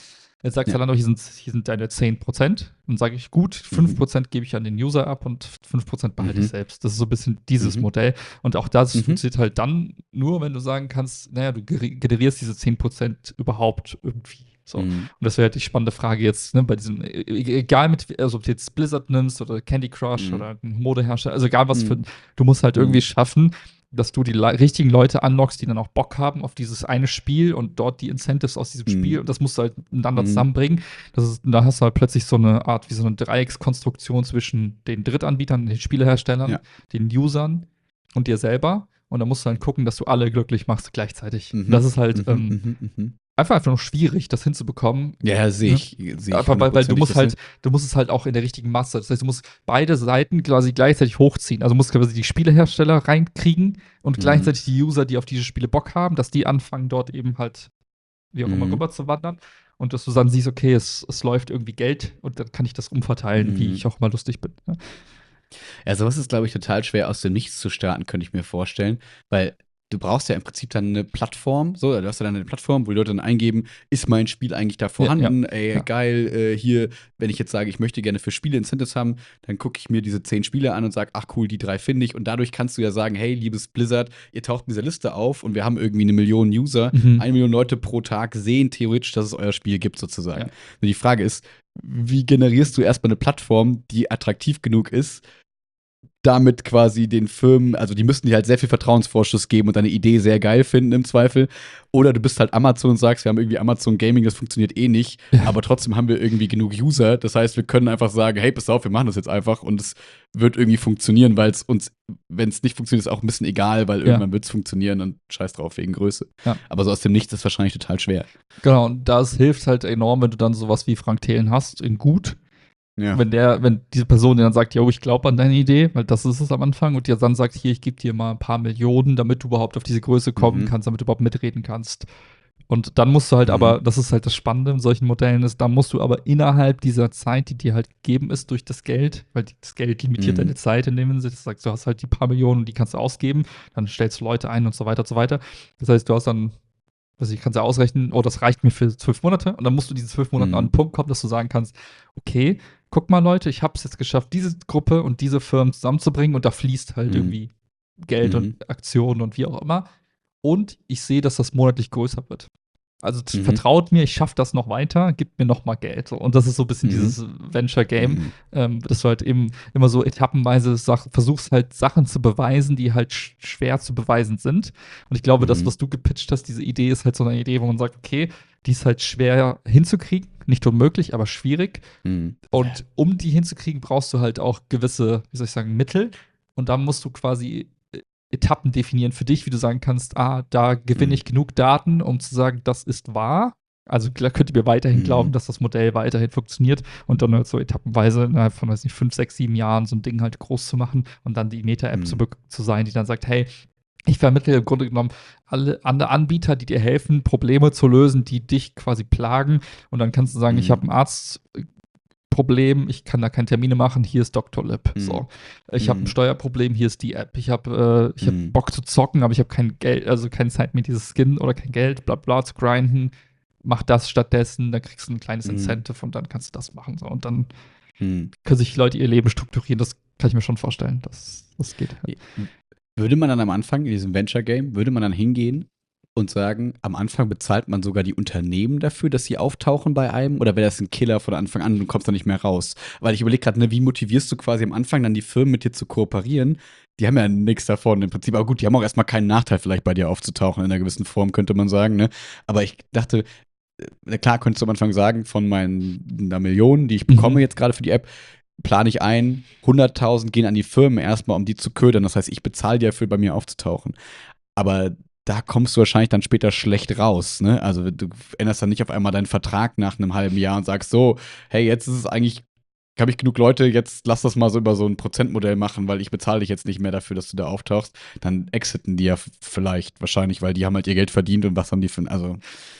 Jetzt sagt Zalando, hier sind deine 10%. Dann sage ich, gut, 5% gebe ich an den User ab und 5% behalte ich selbst. Das ist so ein bisschen dieses Modell. Und auch das funktioniert halt dann nur, wenn du sagen kannst, naja, du generierst diese 10% überhaupt irgendwie. So. Und das wäre halt die spannende Frage jetzt, ne, bei diesem, egal also ob du jetzt Blizzard nimmst oder Candy Crush oder einen Modehersteller, also egal was du musst halt irgendwie schaffen, dass du die richtigen Leute unlockst, die dann auch Bock haben auf dieses eine Spiel und dort die Incentives aus diesem Spiel und das musst du halt miteinander zusammenbringen. Da hast du halt plötzlich so eine Art wie so eine Dreieckskonstruktion zwischen den Drittanbietern, den Spieleherstellern, den Usern und dir selber. Und da musst du halt gucken, dass du alle glücklich machst gleichzeitig. Das ist halt einfach nur schwierig, das hinzubekommen. Ja, sehe ich. Aber weil du musst es halt auch in der richtigen Masse. Das heißt, du musst beide Seiten quasi gleichzeitig hochziehen. Also musst quasi die Spielehersteller reinkriegen und gleichzeitig die User, die auf diese Spiele Bock haben, dass die anfangen, dort eben halt wie auch immer rüber zu wandern. Und dass du dann siehst, okay, es läuft irgendwie Geld und dann kann ich das umverteilen, wie ich auch mal lustig bin. Ne? Ja, sowas ist, glaube ich, total schwer aus dem Nichts zu starten, könnte ich mir vorstellen, weil du brauchst ja im Prinzip dann eine Plattform, so, du hast ja dann eine Plattform, wo die Leute dann eingeben, ist mein Spiel eigentlich da vorhanden? Geil, hier, wenn ich jetzt sage, ich möchte gerne für Spiele Incentives haben, dann gucke ich mir diese 10 Spiele an und sage, ach cool, die 3 finde ich und dadurch kannst du ja sagen, hey, liebes Blizzard, ihr taucht in dieser Liste auf und wir haben irgendwie 1 Million User, 1 Million Leute pro Tag sehen theoretisch, dass es euer Spiel gibt sozusagen. Und die Frage ist, wie generierst du erstmal eine Plattform, die attraktiv genug ist, damit quasi den Firmen, also die müssten dir halt sehr viel Vertrauensvorschuss geben und deine Idee sehr geil finden im Zweifel. Oder du bist halt Amazon und sagst, wir haben irgendwie Amazon Gaming, das funktioniert eh nicht, aber trotzdem haben wir irgendwie genug User. Das heißt, wir können einfach sagen, hey, pass auf, wir machen das jetzt einfach und es wird irgendwie funktionieren, weil es uns, wenn es nicht funktioniert, ist auch ein bisschen egal, weil irgendwann wird es funktionieren und scheiß drauf wegen Größe. Ja. Aber so aus dem Nichts ist wahrscheinlich total schwer. Genau, und das hilft halt enorm, wenn du dann sowas wie Frank Thelen hast, in gut. Ja. Wenn diese Person dir dann sagt, yo, ich glaube an deine Idee, weil das ist es am Anfang, und dir dann sagt, hier, ich gebe dir mal ein paar Millionen, damit du überhaupt auf diese Größe kommen kannst, damit du überhaupt mitreden kannst. Und dann musst du halt aber, das ist halt das Spannende in solchen Modellen ist, da musst du aber innerhalb dieser Zeit, die dir halt gegeben ist durch das Geld, weil das Geld limitiert deine Zeit in dem Sinne, das sagst, du hast halt die paar Millionen, die kannst du ausgeben, dann stellst du Leute ein und so weiter und so weiter. Das heißt, du hast dann, also ich kann es ja ausrechnen, oh, das reicht mir für 12 Monate und dann musst du diese 12 Monate an einen Punkt kommen, dass du sagen kannst, okay, guck mal, Leute, ich habe es jetzt geschafft, diese Gruppe und diese Firmen zusammenzubringen und da fließt halt irgendwie Geld und Aktionen und wie auch immer. Und ich sehe, dass das monatlich größer wird. Also vertraut mir, ich schaffe das noch weiter, gibt mir noch mal Geld. Und das ist so ein bisschen dieses Venture-Game, dass du halt eben immer so etappenweise versuchst halt Sachen zu beweisen, die halt schwer zu beweisen sind. Und ich glaube, das, was du gepitcht hast, diese Idee ist halt so eine Idee, wo man sagt, okay, die ist halt schwer hinzukriegen, nicht unmöglich, aber schwierig. Und um die hinzukriegen, brauchst du halt auch gewisse, wie soll ich sagen, Mittel. Und da musst du quasi Etappen definieren für dich, wie du sagen kannst, da gewinne ich genug Daten, um zu sagen, das ist wahr. Also könnt ihr mir weiterhin glauben, dass das Modell weiterhin funktioniert und dann halt so etappenweise innerhalb von, weiß nicht, 5, 6, 7 Jahren so ein Ding halt groß zu machen und dann die Meta-App zu sein, die dann sagt, hey, ich vermittle im Grunde genommen alle andere Anbieter, die dir helfen, Probleme zu lösen, die dich quasi plagen. Und dann kannst du sagen, ich habe ein Arztproblem, ich kann da keine Termine machen, hier ist Dr. Lib. So. Ich habe ein Steuerproblem, hier ist die App. Ich habe Bock zu zocken, aber ich habe kein Geld, also keine Zeit, mir dieses Skin oder kein Geld, bla bla zu grinden. Mach das stattdessen, dann kriegst du ein kleines Incentive und dann kannst du das machen. So. Und dann können sich Leute ihr Leben strukturieren. Das kann ich mir schon vorstellen, dass das geht. Ja. Würde man dann am Anfang in diesem Venture-Game, würde man dann hingehen und sagen, am Anfang bezahlt man sogar die Unternehmen dafür, dass sie auftauchen bei einem? Oder wäre das ein Killer von Anfang an und du kommst da nicht mehr raus? Weil ich überlege gerade, ne, wie motivierst du quasi am Anfang dann die Firmen mit dir zu kooperieren? Die haben ja nichts davon im Prinzip. Aber gut, die haben auch erstmal keinen Nachteil, vielleicht bei dir aufzutauchen in einer gewissen Form, könnte man sagen. Ne? Aber ich dachte, klar, könntest du am Anfang sagen, von meiner Million, die ich bekomme jetzt gerade für die App, plane ich ein, 100.000 gehen an die Firmen erstmal, um die zu ködern. Das heißt, ich bezahle dir dafür, bei mir aufzutauchen. Aber da kommst du wahrscheinlich dann später schlecht raus, ne? Also du änderst dann nicht auf einmal deinen Vertrag nach einem halben Jahr und sagst so, hey, jetzt ist es eigentlich, habe ich genug Leute, jetzt lass das mal so über so ein Prozentmodell machen, weil ich bezahle dich jetzt nicht mehr dafür, dass du da auftauchst. Dann exiten die ja vielleicht wahrscheinlich, weil die haben halt ihr Geld verdient und was haben die für, also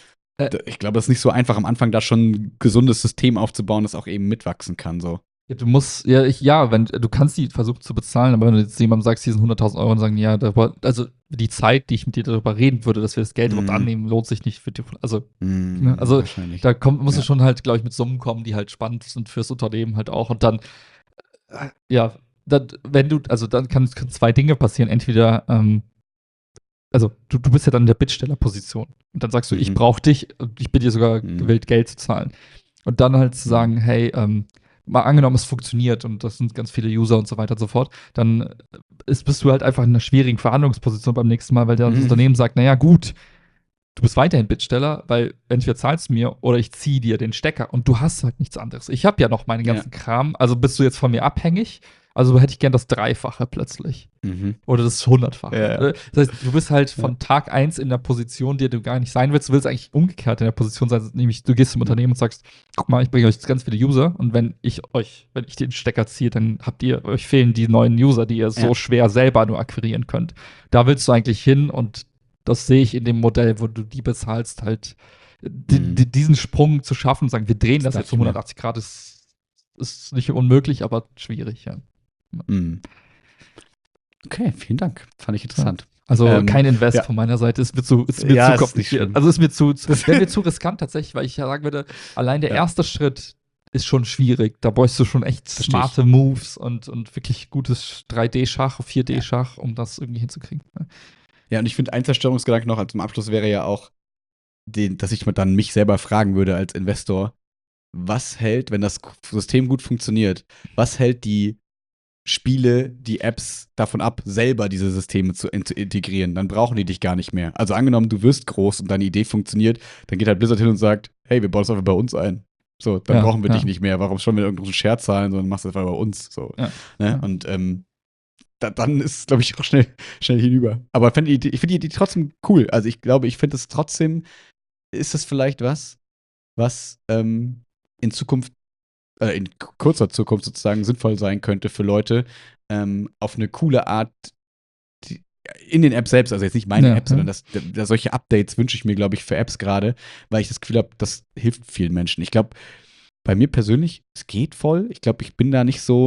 ich glaube, das ist nicht so einfach am Anfang da schon ein gesundes System aufzubauen, das auch eben mitwachsen kann, so. Ja, du musst, wenn du kannst die versuchen zu bezahlen, aber wenn du jetzt jemandem sagst, hier sind 100.000 Euro und sagen, ja, also die Zeit, die ich mit dir darüber reden würde, dass wir das Geld überhaupt annehmen, lohnt sich nicht für die. Also, ne? Also da musst du schon halt, glaube ich, mit Summen kommen, die halt spannend sind fürs Unternehmen halt auch. Und dann, ja, dann können zwei Dinge passieren. Entweder, also du bist ja dann in der Bittstellerposition. Und dann sagst du, ich brauche dich, ich bin dir sogar gewillt, Geld zu zahlen. Und dann halt zu sagen, hey, mal angenommen, es funktioniert und das sind ganz viele User und so weiter und so fort, dann bist du halt einfach in einer schwierigen Verhandlungsposition beim nächsten Mal, weil das Unternehmen sagt, naja, gut, du bist weiterhin Bittsteller, weil entweder zahlst du mir oder ich ziehe dir den Stecker und du hast halt nichts anderes. Ich habe ja noch meinen ganzen Kram, also bist du jetzt von mir abhängig, also hätte ich gern das Dreifache plötzlich. Oder das Hundertfache. Ja. Das heißt, du bist halt von Tag 1 in der Position, die du gar nicht sein willst. Du willst eigentlich umgekehrt in der Position sein, nämlich du gehst zum Unternehmen und sagst, guck mal, ich bringe euch ganz viele User und wenn ich den Stecker ziehe, dann euch fehlen die neuen User, die ihr so schwer selber nur akquirieren könnt. Da willst du eigentlich hin und das sehe ich in dem Modell, wo du die bezahlst, halt diesen Sprung zu schaffen und sagen, wir drehen das jetzt um 180 Grad, ist nicht unmöglich, aber schwierig, ja. Okay, vielen Dank. Fand ich interessant. Ja. Also kein Invest von meiner Seite. Ist mir zu kompliziert. Also wäre mir zu riskant tatsächlich, weil ich ja sagen würde, allein der erste Schritt ist schon schwierig. Da bräuchst du schon echt smarte Moves und wirklich gutes 3D-Schach, 4D-Schach, um das irgendwie hinzukriegen. Ja, und ich finde, ein Zerstörungsgedanke noch zum Abschluss wäre ja auch, dass ich dann mich selber fragen würde als Investor, was hält, wenn das System gut funktioniert, was hält die Spiele, die Apps davon ab, selber diese Systeme zu integrieren? Dann brauchen die dich gar nicht mehr. Also angenommen, du wirst groß und deine Idee funktioniert, dann geht halt Blizzard hin und sagt, hey, wir bauen das einfach bei uns ein. So, dann brauchen wir dich nicht mehr. Warum schon mit irgendeinem Share zahlen, sondern machst das einfach bei uns. So. Ne? Und dann ist es, glaube ich, auch schnell hinüber. Aber ich finde die Idee trotzdem cool. Also ich glaube, ich finde es trotzdem, ist das vielleicht was in Zukunft, in kurzer Zukunft sozusagen sinnvoll sein könnte für Leute, auf eine coole Art in den Apps selbst, also jetzt nicht meine App, sondern solche Updates wünsche ich mir, glaube ich, für Apps gerade, weil ich das Gefühl habe, das hilft vielen Menschen. Ich glaube, bei mir persönlich, es geht voll. Ich glaube, ich bin da nicht so,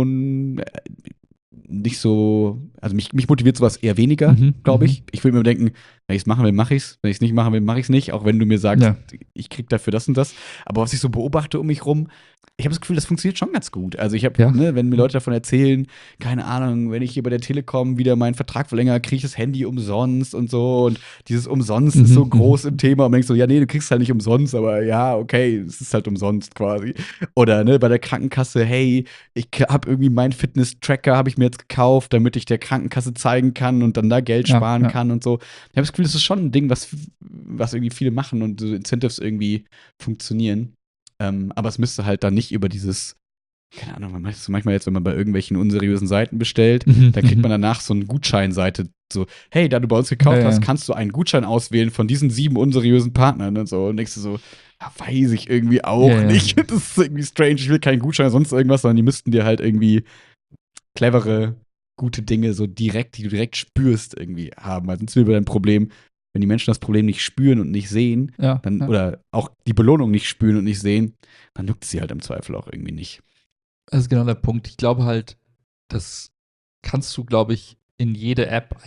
also mich motiviert sowas eher weniger, glaube ich. Ich will mir denken, wenn ich es machen will, mache ich es. Wenn ich es nicht machen will, mache ich es nicht. Auch wenn du mir sagst, ich krieg dafür das und das. Aber was ich so beobachte um mich rum, ich habe das Gefühl, das funktioniert schon ganz gut. Also ich habe, wenn mir Leute davon erzählen, keine Ahnung, wenn ich hier bei der Telekom wieder meinen Vertrag verlängere, kriege ich das Handy umsonst und so. Und dieses umsonst ist so groß im Thema. Und man denkt so, ja, nee, du kriegst halt nicht umsonst, aber ja, okay, es ist halt umsonst quasi. Oder bei der Krankenkasse, hey, ich habe irgendwie meinen Fitness-Tracker, habe ich mir jetzt gekauft, damit ich der Krankenkasse zeigen kann und dann da Geld sparen kann und so. Ich habe das Gefühl, das ist schon ein Ding, was irgendwie viele machen und so Incentives irgendwie funktionieren. Aber es müsste halt dann nicht über dieses, keine Ahnung, man macht es manchmal jetzt, wenn man bei irgendwelchen unseriösen Seiten bestellt, dann kriegt man danach so eine Gutscheinseite, so, hey, da du bei uns gekauft hast, kannst du einen Gutschein auswählen von diesen 7 unseriösen Partnern und so. Und denkst du so, weiß ich irgendwie auch nicht. Das ist irgendwie strange, ich will keinen Gutschein, sonst irgendwas, sondern die müssten dir halt irgendwie clevere, gute Dinge so direkt, die du direkt spürst, irgendwie haben. Also sonst wäre ein Problem, wenn die Menschen das Problem nicht spüren und nicht sehen, oder auch die Belohnung nicht spüren und nicht sehen, dann juckt es sie halt im Zweifel auch irgendwie nicht. Das ist genau der Punkt. Ich glaube halt, das kannst du, glaube ich, in jede App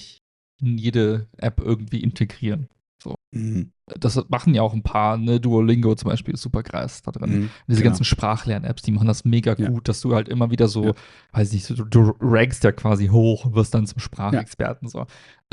irgendwie integrieren. So. Das machen ja auch ein paar, Duolingo zum Beispiel ist super krass da drin. Diese ganzen Sprachlern-Apps, die machen das mega gut, dass du halt immer wieder so, weiß nicht, du rankst ja quasi hoch und wirst dann zum Sprachexperten so.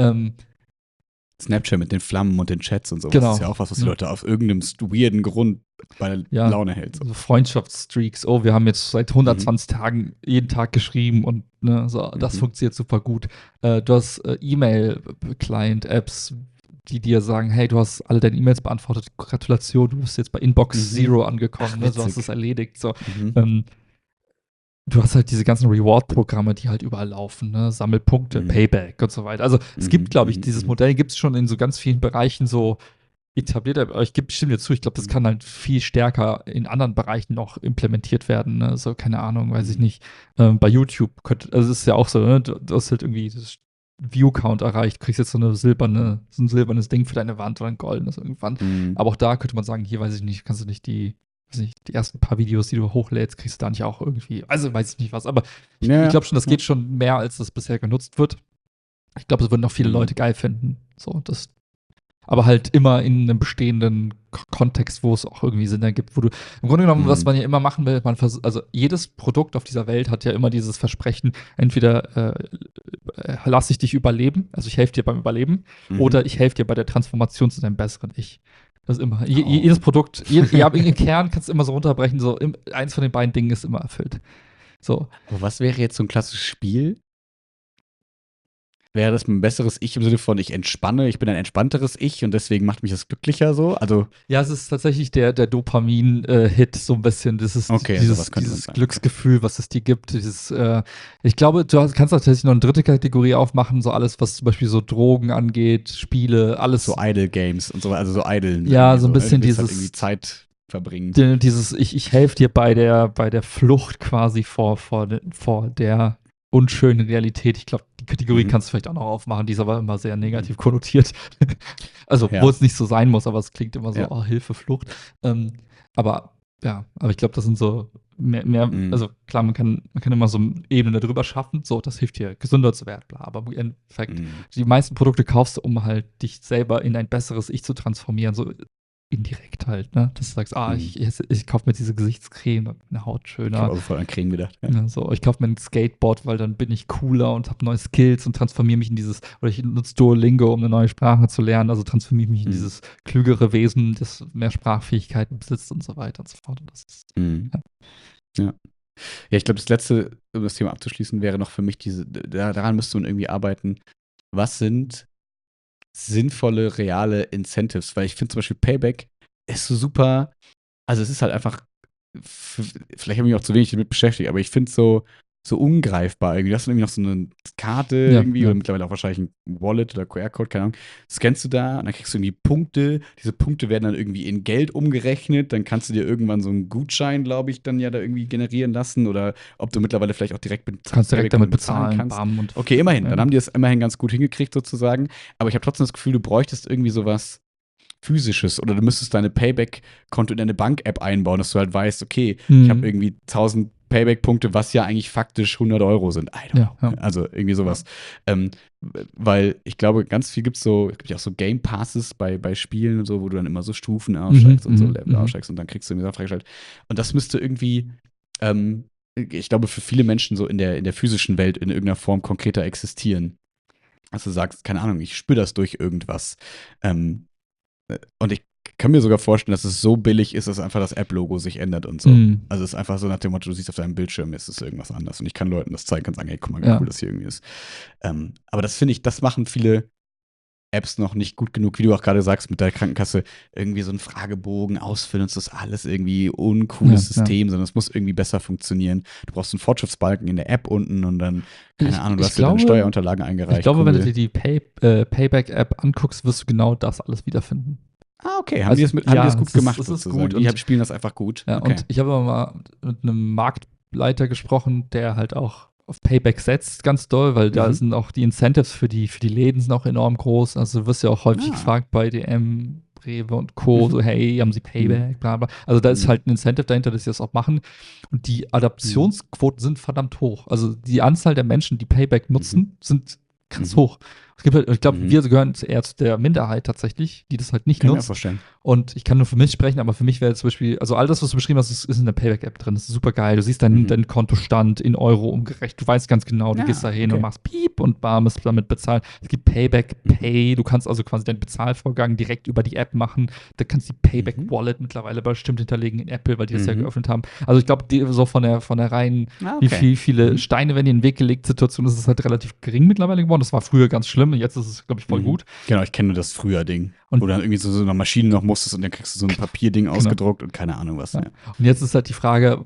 Snapchat mit den Flammen und den Chats und sowas genau. ist ja auch was die Leute auf irgendeinem weirden Grund bei der Laune hält. So Freundschaftsstreaks, wir haben jetzt seit 120 Tagen jeden Tag geschrieben und das funktioniert super gut. Du hast E-Mail-Client-Apps, die dir sagen, hey, du hast alle deine E-Mails beantwortet, Gratulation, du bist jetzt bei Inbox Zero angekommen, du hast es erledigt. So. Du hast halt diese ganzen Reward-Programme, die halt überall laufen, Sammelpunkte, Payback und so weiter. Also es gibt, glaube ich, dieses Modell gibt es schon in so ganz vielen Bereichen so etabliert. Aber ich stimme dir zu, ich glaube, das kann halt viel stärker in anderen Bereichen noch implementiert werden. So, keine Ahnung, weiß ich nicht. Bei YouTube es ist ja auch so, du hast halt irgendwie das View-Count erreicht, kriegst jetzt so ein silbernes Ding für deine Wand oder ein goldenes irgendwann. Aber auch da könnte man sagen, hier weiß ich nicht, kannst du nicht die ersten paar Videos, die du hochlädst, kriegst du da nicht auch irgendwie, also weiß ich nicht was, aber ich glaube schon, das geht schon mehr, als das bisher genutzt wird. Ich glaube, das würden auch viele Leute geil finden. So, aber halt immer in einem bestehenden Kontext, wo es auch irgendwie Sinn ergibt, wo du im Grunde genommen, was man ja immer machen will, also jedes Produkt auf dieser Welt hat ja immer dieses Versprechen, entweder lasse ich dich überleben, also ich helfe dir beim Überleben, oder ich helfe dir bei der Transformation zu deinem besseren Ich. Das ist immer. Jedes Produkt, im Kern kannst du immer so runterbrechen, so eins von den beiden Dingen ist immer erfüllt. So. Aber was wäre jetzt so ein klassisches Spiel? Wäre das ein besseres Ich im Sinne von, ich entspanne, ich bin ein entspannteres Ich und deswegen macht mich das glücklicher so? Also ja, es ist tatsächlich der Dopamin-Hit, so ein bisschen. Das ist dieses Glücksgefühl, was es dir gibt. Ich glaube, kannst tatsächlich noch eine dritte Kategorie aufmachen, so alles, was zum Beispiel so Drogen angeht, Spiele, alles. So Idle-Games und so, also so Idlen. Ja, so ein bisschen dieses. Halt irgendwie Zeit verbringen. Ich helfe dir bei der Flucht quasi vor der unschönen Realität. Ich glaube, die Kategorie kannst du vielleicht auch noch aufmachen, die ist aber immer sehr negativ konnotiert. Also, wo es nicht so sein muss, aber es klingt immer so, oh, Hilfe, Flucht. Aber ich glaube, das sind so mehr also klar, man kann immer so Ebenen darüber schaffen, so, das hilft dir, gesünder zu werden, bla. Aber im Endeffekt, die meisten Produkte kaufst du, um halt dich selber in ein besseres Ich zu transformieren, so indirekt halt, ne? Dass du sagst, ich kaufe mir diese Gesichtscreme, dann wird meine Haut schöner. Ich habe also voll an Creme gedacht. Ja. So, ich kaufe mir ein Skateboard, weil dann bin ich cooler und habe neue Skills und transformiere mich in oder ich nutze Duolingo, um eine neue Sprache zu lernen, also transformiere ich mich in dieses klügere Wesen, das mehr Sprachfähigkeiten besitzt und so weiter und so fort. Und das ist, ja, ich glaube, das Letzte, um das Thema abzuschließen, wäre noch für mich daran müsste man irgendwie arbeiten, was sind sinnvolle, reale Incentives, weil ich finde zum Beispiel Payback ist so super, also es ist halt einfach, vielleicht habe ich mich auch zu wenig damit beschäftigt, aber ich finde es so ungreifbar irgendwie. Du hast irgendwie noch so eine Karte irgendwie oder mittlerweile auch wahrscheinlich ein Wallet oder QR-Code, keine Ahnung. Scannst du da und dann kriegst du irgendwie Punkte. Diese Punkte werden dann irgendwie in Geld umgerechnet. Dann kannst du dir irgendwann so einen Gutschein, glaube ich, dann ja da irgendwie generieren lassen oder ob du mittlerweile vielleicht auch direkt damit bezahlen kannst. Okay, immerhin. Dann haben die es immerhin ganz gut hingekriegt sozusagen. Aber ich habe trotzdem das Gefühl, du bräuchtest irgendwie sowas Physisches oder du müsstest deine Payback-Konto in deine Bank-App einbauen, dass du halt weißt, okay, ich habe irgendwie 1000 Payback-Punkte, was ja eigentlich faktisch 100 Euro sind. Also irgendwie sowas. Weil ich glaube, ganz viel es gibt ja auch so Game Passes bei Spielen und so, wo du dann immer so Stufen aussteigst und so Level aussteigst und dann kriegst du eine Sache freigeschaltet. Und das müsste irgendwie, ich glaube, für viele Menschen so in der physischen Welt in irgendeiner Form konkreter existieren. Dass du sagst, keine Ahnung, ich spüre das durch irgendwas. Und ich kann mir sogar vorstellen, dass es so billig ist, dass einfach das App-Logo sich ändert und so. Also es ist einfach so nach dem Motto, du siehst auf deinem Bildschirm, ist es irgendwas anderes. Und ich kann Leuten das zeigen, kann sagen, hey, guck mal, wie cool das hier irgendwie ist. Aber das finde ich, das machen viele Apps noch nicht gut genug, wie du auch gerade sagst, mit der Krankenkasse irgendwie so einen Fragebogen ausfüllen und das ist alles irgendwie uncooles System, sondern es muss irgendwie besser funktionieren. Du brauchst einen Fortschrittsbalken in der App unten und dann, keine Ahnung, du hast dir deine Steuerunterlagen eingereicht. Ich glaube, wenn du dir die Payback-App anguckst, wirst du genau das alles wiederfinden. Okay. Haben die das gut gemacht? Das ist gut. Die spielen das einfach gut. Ja, okay. Und ich habe aber mal mit einem Marktleiter gesprochen, der halt auch auf Payback setzt, ganz doll, weil da sind auch die Incentives für die Läden sind auch enorm groß. Also du wirst ja auch häufig gefragt bei DM, Rewe und Co. So, hey, haben sie Payback, bla bla. Also da ist halt ein Incentive dahinter, dass sie das auch machen. Und die Adaptionsquoten sind verdammt hoch. Also die Anzahl der Menschen, die Payback nutzen, sind ganz hoch. Ich glaube, wir gehören eher zu der Minderheit tatsächlich, die das halt nicht nutzt. Kann ich mir vorstellen. Und ich kann nur für mich sprechen, aber für mich wäre zum Beispiel, also all das, was du beschrieben hast, ist in der Payback-App drin. Das ist super geil. Du siehst deinen Kontostand in Euro umgerechnet. Du weißt ganz genau, du gehst da hin und machst Piep und bam, ist damit bezahlt. Es gibt Payback Pay. Du kannst also quasi deinen Bezahlvorgang direkt über die App machen. Da kannst du die Payback Wallet mittlerweile bestimmt hinterlegen in Apple, weil die das ja geöffnet haben. Also ich glaube, so von der reinen, wie viele Steine werden dir in den Weg gelegt, Situation ist es halt relativ gering mittlerweile geworden. Das war früher ganz schlimm und jetzt ist es, glaube ich, voll gut. Genau, ich kenne nur das Früher-Ding. Wo du dann irgendwie so eine Maschine noch musstest und dann kriegst du so ein Papierding ausgedruckt und keine Ahnung was. Ja. Und jetzt ist halt die Frage,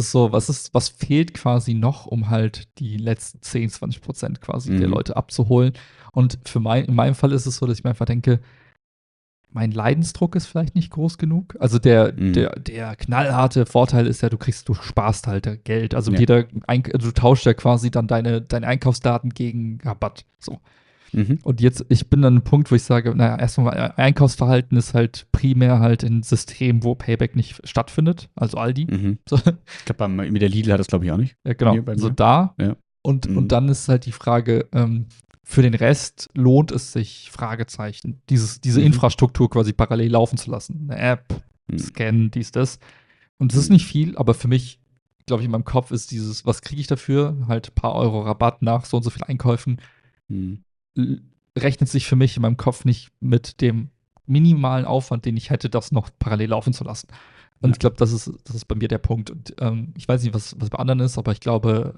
was fehlt quasi noch, um halt die letzten 10-20% quasi der Leute abzuholen? Und in meinem Fall ist es so, dass ich mir einfach denke, mein Leidensdruck ist vielleicht nicht groß genug. Also der knallharte Vorteil ist ja, du sparst halt Geld. Also du tauschst ja quasi dann deine Einkaufsdaten gegen Rabatt. So. Und jetzt, ich bin an einem Punkt, wo ich sage, naja, erstmal Einkaufsverhalten ist halt primär halt ein System, wo Payback nicht stattfindet, also Aldi. So. Ich glaube, mit der Lidl hat das, glaube ich, auch nicht. Ja, genau. So da. Ja. Und dann ist halt die Frage, Für den Rest lohnt es sich, Fragezeichen, diese Infrastruktur quasi parallel laufen zu lassen. Eine App, Scan, dies, das. Und es ist nicht viel, aber für mich, glaube ich, in meinem Kopf ist dieses, was kriege ich dafür? Halt ein paar Euro Rabatt nach so und so viel Einkäufen. Rechnet sich für mich in meinem Kopf nicht mit dem minimalen Aufwand, den ich hätte, das noch parallel laufen zu lassen. Und ich glaube, das ist bei mir der Punkt. Und ich weiß nicht, was bei anderen ist, aber ich glaube,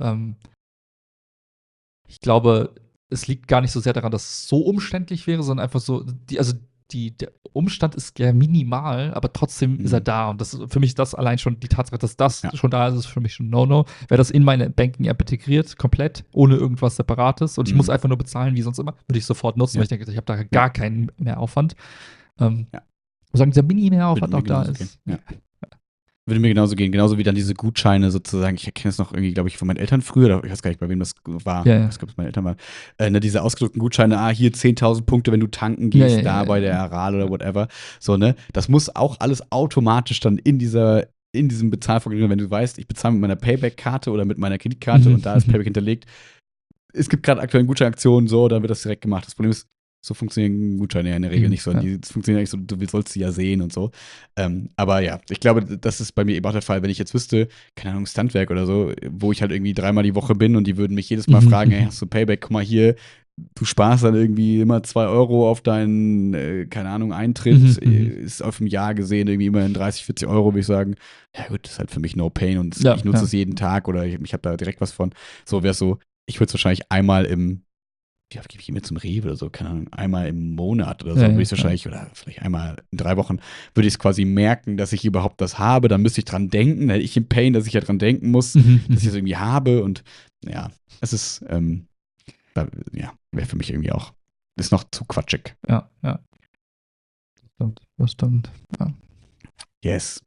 es liegt gar nicht so sehr daran, dass es so umständlich wäre, sondern einfach so, der Umstand ist ja minimal, aber trotzdem ist er da. Und das ist für mich das allein schon die Tatsache, dass das schon da ist, ist für mich schon No-No. Wäre das in meine Banking-App integriert, komplett, ohne irgendwas Separates und ich muss einfach nur bezahlen, wie sonst immer, würde ich sofort nutzen, weil ich denke, ich habe da gar keinen Mehraufwand. Sagen, dieser Mini-Mehraufwand auch da ist. Würde mir genauso gehen. Genauso wie dann diese Gutscheine sozusagen. Ich erkenne es noch irgendwie, glaube ich, von meinen Eltern früher. Oder ich weiß gar nicht, bei wem das war. Ja. Ich glaube, es meine Eltern waren. Diese ausgedruckten Gutscheine, hier 10.000 Punkte, wenn du tanken gehst, bei der Aral oder whatever. So, ne? Das muss auch alles automatisch dann in diesem Bezahlvorgang, wenn du weißt, ich bezahle mit meiner Payback-Karte oder mit meiner Kreditkarte und da ist Payback hinterlegt. Es gibt gerade aktuell eine Gutscheinaktion, so, dann wird das direkt gemacht. Das Problem ist, so funktionieren Gutscheine ja in der Regel nicht so. Die funktionieren eigentlich so, du sollst sie ja sehen und so. Aber ja, ich glaube, das ist bei mir eben auch der Fall, wenn ich jetzt wüsste, keine Ahnung, Stuntwerk oder so, wo ich halt irgendwie 3-mal die Woche bin und die würden mich jedes Mal fragen, hey, hast du Payback, guck mal hier, du sparst dann irgendwie immer 2 Euro auf deinen, keine Ahnung, Eintritt, ist auf dem Jahr gesehen irgendwie immerhin 30, 40 Euro, würde ich sagen. Ja gut, das ist halt für mich no pain und ich nutze es jeden Tag oder ich habe da direkt was von. So wäre es so, ich würde es wahrscheinlich einmal gebe ich mir zum Rewe oder so, keine Ahnung, einmal im Monat oder so, würde ich es wahrscheinlich, oder vielleicht einmal in 3 Wochen, würde ich es quasi merken, dass ich überhaupt das habe, dann müsste ich dran denken, dann hätte ich im Pain, dass ich ja dran denken muss, dass ich das irgendwie habe und ja, es ist, wäre für mich irgendwie auch, ist noch zu quatschig. Ja. Das stimmt. Ja. Yes.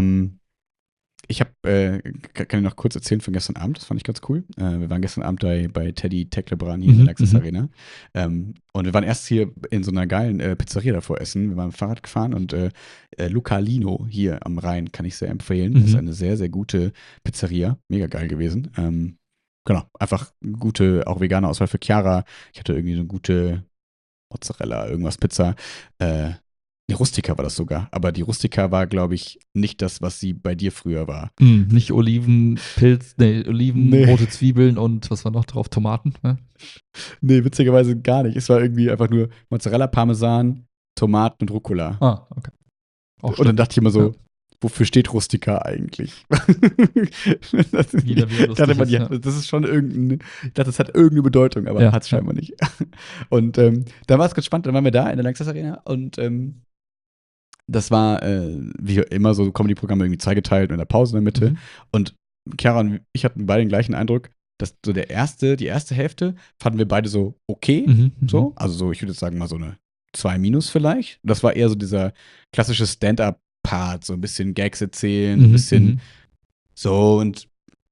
Ich kann ich noch kurz erzählen von gestern Abend, das fand ich ganz cool. Wir waren gestern Abend bei Teddy Tecklebran hier in der Lanxess Arena. Und wir waren erst hier in so einer geilen Pizzeria davor essen. Wir waren Fahrrad gefahren und Luca Lino hier am Rhein kann ich sehr empfehlen. Das ist eine sehr, sehr gute Pizzeria. Mega geil gewesen. Genau, einfach gute, auch vegane Auswahl für Chiara. Ich hatte irgendwie so eine gute Mozzarella, irgendwas Pizza. Die Rustica war das sogar, aber die Rustica war, glaube ich, nicht das, was sie bei dir früher war. Nicht Olivenpilz, rote Zwiebeln und was war noch drauf? Tomaten? Ne? Nee, witzigerweise gar nicht. Es war irgendwie einfach nur Mozzarella, Parmesan, Tomaten und Rucola. Ah, okay. Und dann dachte ich immer so, wofür steht Rustica eigentlich? Das ist schon ich dachte, das hat irgendeine Bedeutung, aber hat es scheinbar nicht. Und dann war es ganz spannend, dann waren wir da in der Lanxess Arena und das war, wie immer, so Comedy-Programme irgendwie zweigeteilt mit einer Pause in der Mitte. Und Chiara und ich hatten beide den gleichen Eindruck, dass so die erste Hälfte fanden wir beide so okay. So. Also so, ich würde jetzt sagen, mal so eine 2- vielleicht. Das war eher so dieser klassische Stand-up-Part, so ein bisschen Gags erzählen, ein bisschen so und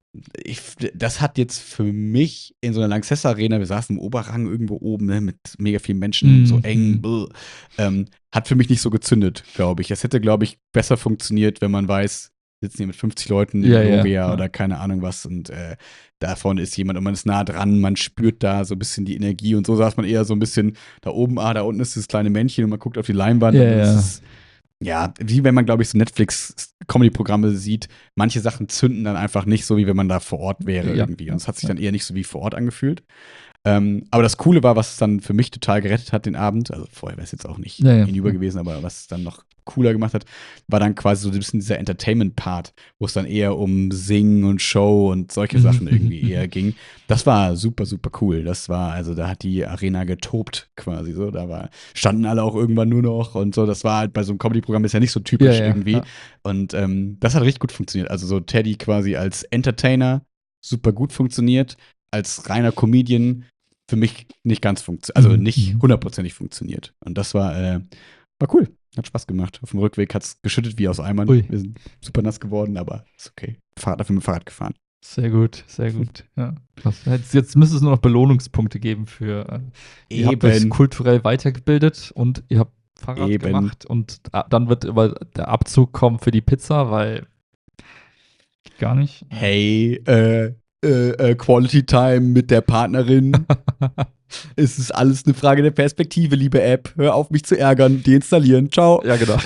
das hat jetzt für mich in so einer Lanxess Arena, wir saßen im Oberrang irgendwo oben, ne, mit mega vielen Menschen, so eng, hat für mich nicht so gezündet, glaube ich. Es hätte, glaube ich, besser funktioniert, wenn man weiß, sitzen hier mit 50 Leuten in Gloria oder keine Ahnung was und da vorne ist jemand und man ist nah dran, man spürt da so ein bisschen die Energie und so saß man eher so ein bisschen da oben, da unten ist das kleine Männchen und man guckt auf die Leinwand und es ist wie wenn man, glaube ich, so Netflix-Comedy-Programme sieht, manche Sachen zünden dann einfach nicht so, wie wenn man da vor Ort wäre irgendwie. Und es hat sich dann eher nicht so wie vor Ort angefühlt. Aber das Coole war, was es dann für mich total gerettet hat den Abend, also vorher wäre es jetzt auch nicht hinüber gewesen, aber was es dann noch cooler gemacht hat, war dann quasi so ein bisschen dieser Entertainment-Part, wo es dann eher um Singen und Show und solche Sachen irgendwie eher ging. Das war super, super cool. Das war, also da hat die Arena getobt quasi so. Standen alle auch irgendwann nur noch und so. Das war halt bei so einem Comedy-Programm ist ja nicht so typisch irgendwie. Ja. Und das hat richtig gut funktioniert. Also so Teddy quasi als Entertainer super gut funktioniert, als reiner Comedian für mich nicht ganz nicht 100%ig funktioniert. Und das war cool. Hat Spaß gemacht. Auf dem Rückweg hat es geschüttet wie aus Eimern. Wir sind super nass geworden, aber ist okay. Dafür mit dem Fahrrad gefahren. Sehr gut, sehr gut. Ja. Jetzt müsste es nur noch Belohnungspunkte geben für ihr habt euch kulturell weitergebildet und ihr habt Fahrrad gemacht und dann wird aber der Abzug kommen für die Pizza, weil gar nicht. Hey, Quality Time mit der Partnerin. Es ist alles eine Frage der Perspektive, liebe App. Hör auf, mich zu ärgern. Deinstallieren. Ciao. Ja, genau.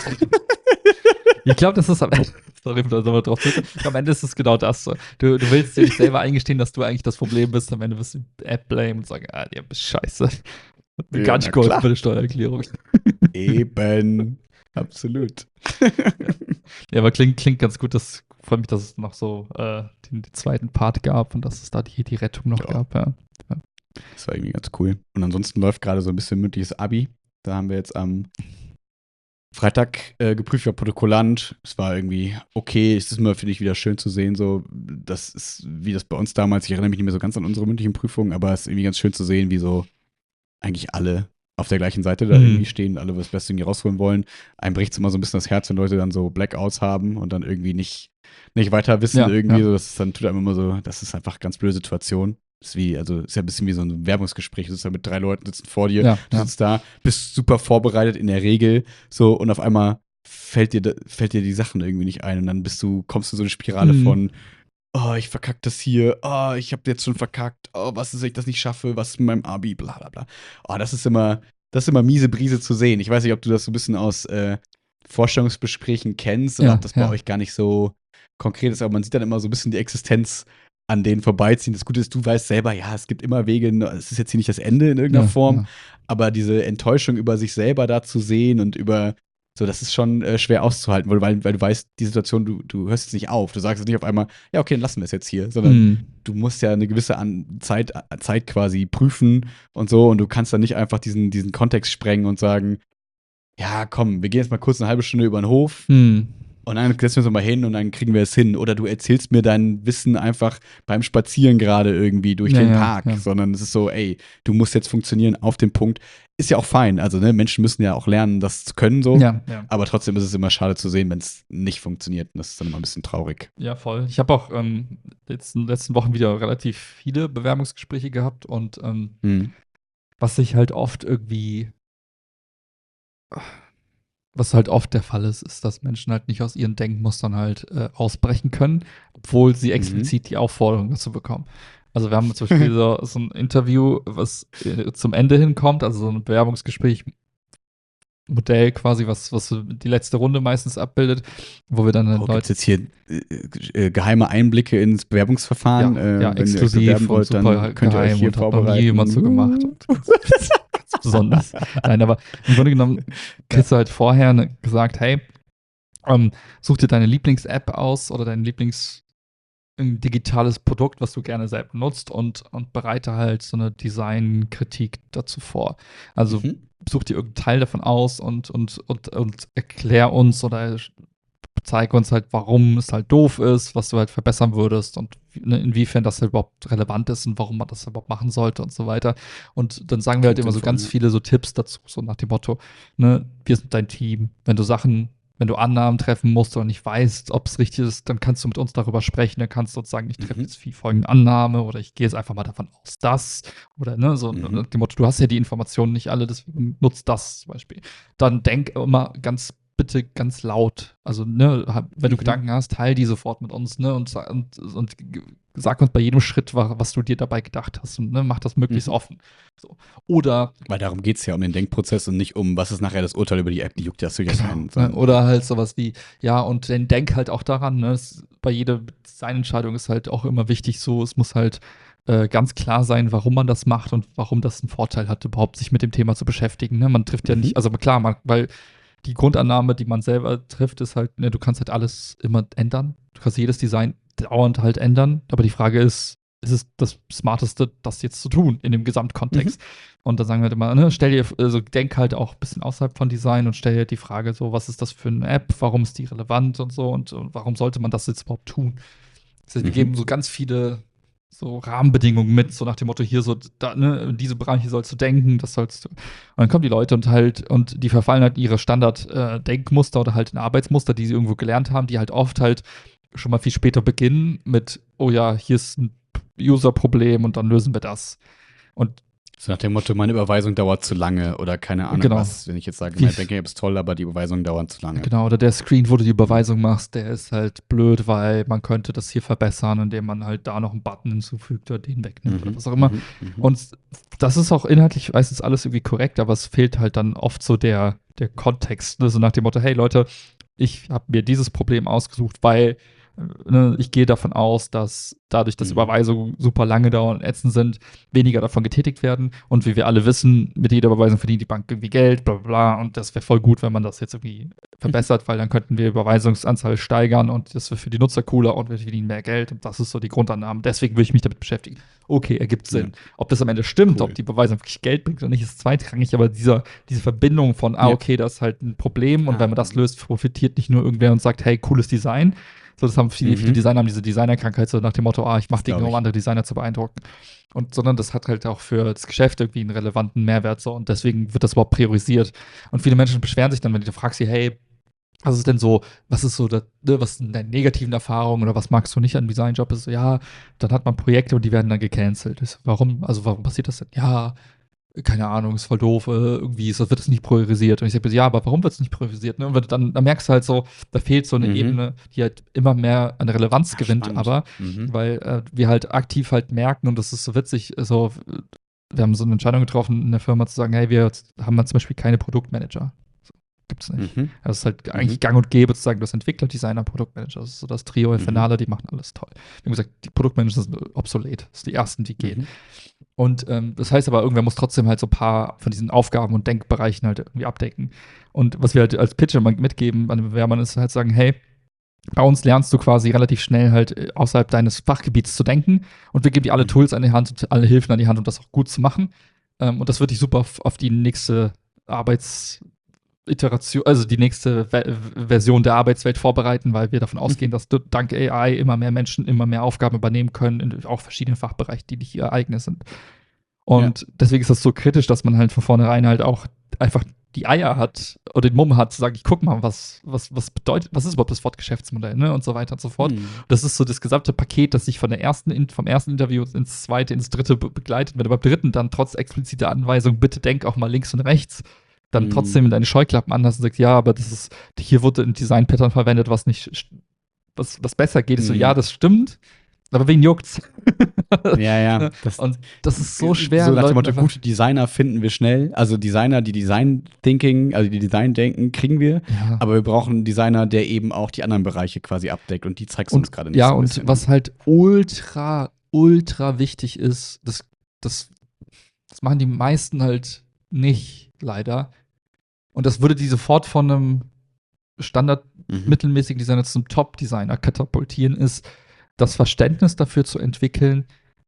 Ich glaube, das ist am Ende, sorry, da nochmal drauf zurück. Am Ende ist es genau das. Du willst dir nicht selber eingestehen, dass du eigentlich das Problem bist. Am Ende wirst du die App blamen und sagen, die App ist scheiße. Hat mir gar nicht geholfen bei der Steuererklärung. Eben. Absolut. Ja, aber klingt ganz gut. Das freut mich, dass es noch so den zweiten Part gab und dass es da die Rettung noch gab. Ja. Das war irgendwie ganz cool. Und ansonsten läuft gerade so ein bisschen mündliches Abi. Da haben wir jetzt am Freitag geprüft, ja, Protokollant. Es war irgendwie okay. Es ist immer, finde ich, wieder schön zu sehen, so, das ist, wie das bei uns damals, ich erinnere mich nicht mehr so ganz an unsere mündlichen Prüfungen, aber es ist irgendwie ganz schön zu sehen, wie so eigentlich alle auf der gleichen Seite da irgendwie stehen, alle das Beste irgendwie rausholen wollen. Einem bricht es immer so ein bisschen das Herz, wenn Leute dann so Blackouts haben und dann irgendwie nicht weiter wissen irgendwie. So, das ist dann tut einem immer so, das ist einfach eine ganz blöde Situation. Ist wie, also ist ja ein bisschen wie so ein Werbungsgespräch. Du sitzt da mit 3 Leuten, sitzen vor dir, du sitzt da, bist super vorbereitet in der Regel, so, und auf einmal fällt dir die Sachen irgendwie nicht ein und dann kommst du so eine Spirale von, oh, ich verkack das hier, oh, ich hab jetzt schon verkackt, oh, was ist, wenn ich das nicht schaffe, was ist mit meinem Abi, bla bla bla. Oh, das ist immer miese Brise zu sehen. Ich weiß nicht, ob du das so ein bisschen aus Vorstellungsgesprächen kennst oder ob das bei euch gar nicht so konkret ist, aber man sieht dann immer so ein bisschen die Existenz an denen vorbeiziehen. Das Gute ist, du weißt selber, ja, es gibt immer Wege, es ist jetzt hier nicht das Ende in irgendeiner Form, aber diese Enttäuschung über sich selber da zu sehen und über, so, das ist schon schwer auszuhalten, weil du weißt, die Situation, du hörst jetzt nicht auf. Du sagst jetzt nicht auf einmal, ja, okay, dann lassen wir es jetzt hier, sondern du musst ja eine gewisse Zeit quasi prüfen und so und du kannst dann nicht einfach diesen Kontext sprengen und sagen, ja, komm, wir gehen jetzt mal kurz eine halbe Stunde über den Hof und dann setzen wir uns mal hin und dann kriegen wir es hin. Oder du erzählst mir dein Wissen einfach beim Spazieren gerade irgendwie durch den Park. Sondern es ist so, ey, du musst jetzt funktionieren auf dem Punkt. Ist ja auch fein. Also, ne, Menschen müssen ja auch lernen, das zu können so. Aber trotzdem ist es immer schade zu sehen, wenn es nicht funktioniert. Und das ist dann immer ein bisschen traurig. Ja, voll. Ich habe auch jetzt in den letzten Wochen wieder relativ viele Bewerbungsgespräche gehabt und was sich halt oft irgendwie was halt oft der Fall ist, dass Menschen halt nicht aus ihren Denkmustern halt ausbrechen können, obwohl sie explizit die Aufforderung dazu bekommen. Also wir haben zum Beispiel so ein Interview, was zum Ende hinkommt, also so ein Bewerbungsgespräch-Modell quasi, was die letzte Runde meistens abbildet, wo wir dann Leute jetzt hier geheime Einblicke ins Bewerbungsverfahren, wenn exklusiv ihr euch bewerben wollt, dann könnt ihr euch hier vorbereiten. Hat noch nie jemand so gemacht. Besonders. Nein, aber im Grunde genommen kriegst du halt vorher gesagt, hey, such dir deine Lieblings-App aus oder dein digitales Produkt, was du gerne selbst nutzt und bereite halt so eine Design-Kritik dazu vor. Also such dir irgendeinen Teil davon aus und erklär uns oder zeig uns halt, warum es halt doof ist, was du halt verbessern würdest und inwiefern das halt überhaupt relevant ist und warum man das überhaupt machen sollte und so weiter. Und dann sagen wir halt immer so ganz viele so Tipps dazu, so nach dem Motto, ne, wir sind dein Team. Wenn du Annahmen treffen musst oder nicht weißt, ob es richtig ist, dann kannst du mit uns darüber sprechen. Dann kannst du uns sagen, ich treffe jetzt wie folgende Annahme oder ich gehe jetzt einfach mal davon aus, dass oder ne, so nach dem Motto, du hast ja die Informationen nicht alle, deswegen nutzt das zum Beispiel. Dann denk immer bitte ganz laut. Also, ne, wenn du Gedanken hast, teil die sofort mit uns, ne, und sag uns bei jedem Schritt, was du dir dabei gedacht hast und ne, mach das möglichst offen. So. Oder weil darum geht es ja um den Denkprozess und nicht um, was ist nachher das Urteil über die App, die juckt ja durchaus keinen. Oder halt sowas wie, ja, und dann denk halt auch daran, ne, bei jeder Designentscheidung ist halt auch immer wichtig so, es muss halt ganz klar sein, warum man das macht und warum das einen Vorteil hat, überhaupt sich mit dem Thema zu beschäftigen. Ne? Man trifft ja nicht, also klar, weil die Grundannahme, die man selber trifft, ist halt, ne, du kannst halt alles immer ändern. Du kannst jedes Design dauernd halt ändern. Aber die Frage ist es das Smarteste, das jetzt zu tun in dem Gesamtkontext? Und dann sagen wir halt immer, ne, denk halt auch ein bisschen außerhalb von Design und stell dir die Frage so, was ist das für eine App? Warum ist die relevant und so? Und warum sollte man das jetzt überhaupt tun? Das heißt, wir geben so ganz viele so Rahmenbedingungen mit, so nach dem Motto, hier so, da, ne, in diese Bereiche sollst du denken, das sollst du. Und dann kommen die Leute und die verfallen halt in ihre Standard-Denkmuster oder halt in Arbeitsmuster, die sie irgendwo gelernt haben, die halt oft halt schon mal viel später beginnen mit, oh ja, hier ist ein User-Problem und dann lösen wir das. Und So nach dem Motto, meine Überweisung dauert zu lange oder keine Ahnung was. Wenn ich jetzt sage, mein Banking-App ist toll, aber die Überweisungen dauern zu lange. Genau, oder der Screen, wo du die Überweisung machst, der ist halt blöd, weil man könnte das hier verbessern, indem man halt da noch einen Button hinzufügt oder den wegnimmt oder was auch immer. Und das ist auch inhaltlich meistens alles irgendwie korrekt, aber es fehlt halt dann oft so der Kontext. Ne? So nach dem Motto, hey Leute, ich habe mir dieses Problem ausgesucht, weil ich gehe davon aus, dass dadurch, dass Überweisungen super lange dauern und ätzend sind, weniger davon getätigt werden. Und wie wir alle wissen, mit jeder Überweisung verdient die Bank irgendwie Geld, bla bla bla. Und das wäre voll gut, wenn man das jetzt irgendwie verbessert, weil dann könnten wir Überweisungsanzahl steigern und das wäre für die Nutzer cooler und wir verdienen mehr Geld. Und das ist so die Grundannahme. Deswegen würde ich mich damit beschäftigen. Okay, ergibt Sinn. Ob das am Ende stimmt, ob die Überweisung wirklich Geld bringt oder nicht, ist zweitrangig. Aber diese Verbindung von, okay, das ist halt ein Problem und wenn man das löst, profitiert nicht nur irgendwer und sagt, hey, cooles Design. So, das haben viele Designer, haben diese Designerkrankheit, so nach dem Motto, ich mache Dinge, um andere Designer zu beeindrucken. Sondern das hat halt auch für das Geschäft irgendwie einen relevanten Mehrwert so und deswegen wird das überhaupt priorisiert. Und viele Menschen beschweren sich dann, wenn du fragst sie, hey, was ist denn so, was sind deine negativen Erfahrungen oder was magst du nicht an Designjob? Ist so, ja, dann hat man Projekte und die werden dann gecancelt. So, warum passiert das denn? Ja, keine Ahnung, ist voll doof, irgendwie wird das nicht priorisiert. Und ich sage, ja, aber warum wird es nicht priorisiert? Ne? Und dann merkst du halt so, da fehlt so eine Ebene, die halt immer mehr an Relevanz gewinnt, spannend. Aber weil wir halt aktiv halt merken, und das ist so witzig, so, wir haben so eine Entscheidung getroffen in der Firma zu sagen, hey, wir haben dann zum Beispiel keine Produktmanager. So, gibt's nicht. Das ist halt eigentlich gang und gäbe, zu sagen, du hast Entwickler, Designer, Produktmanager. Das ist so das Trio Infernale, die machen alles toll. Wir haben gesagt, die Produktmanager sind obsolet. Das sind die ersten, die gehen. Und das heißt aber, irgendwer muss trotzdem halt so ein paar von diesen Aufgaben und Denkbereichen halt irgendwie abdecken. Und was wir halt als Pitch immer mitgeben an den Bewerbern ist halt sagen, hey, bei uns lernst du quasi relativ schnell halt außerhalb deines Fachgebiets zu denken und wir geben dir alle Tools an die Hand und alle Hilfen an die Hand, um das auch gut zu machen. Und das wird dich super auf die nächste Iteration, also die nächste Version der Arbeitswelt vorbereiten, weil wir davon ausgehen, dass dank AI immer mehr Menschen immer mehr Aufgaben übernehmen können, in auch verschiedenen Fachbereichen, die nicht ihr eigenes sind. Und deswegen ist das so kritisch, dass man halt von vornherein halt auch einfach die Eier hat oder den Mumm hat, zu sagen, ich guck mal, was bedeutet, was ist überhaupt das Wort Geschäftsmodell, ne? Und so weiter und so fort. Das ist so das gesamte Paket, das sich vom ersten Interview ins zweite, ins dritte begleitet. Wenn du beim dritten dann trotz expliziter Anweisung, bitte denk auch mal links und rechts, dann trotzdem deine Scheuklappen an hast und sagst, ja, aber hier wurde ein Design-Pattern verwendet, was besser geht. So, ja, das stimmt, aber wen juckt's? Ja. Und das ist so schwer. So nach dem Motto, gute Designer finden wir schnell. Also Designer, die Design-Thinking, also die Design-Denken, kriegen wir. Ja. Aber wir brauchen einen Designer, der eben auch die anderen Bereiche quasi abdeckt. Und die zeigst du uns gerade nicht. Ja, so und bisschen. Was halt ultra wichtig ist, das machen die meisten halt nicht, leider. Und das würde die sofort von einem mittelmäßigen Designer zum Top-Designer katapultieren, ist das Verständnis dafür zu entwickeln,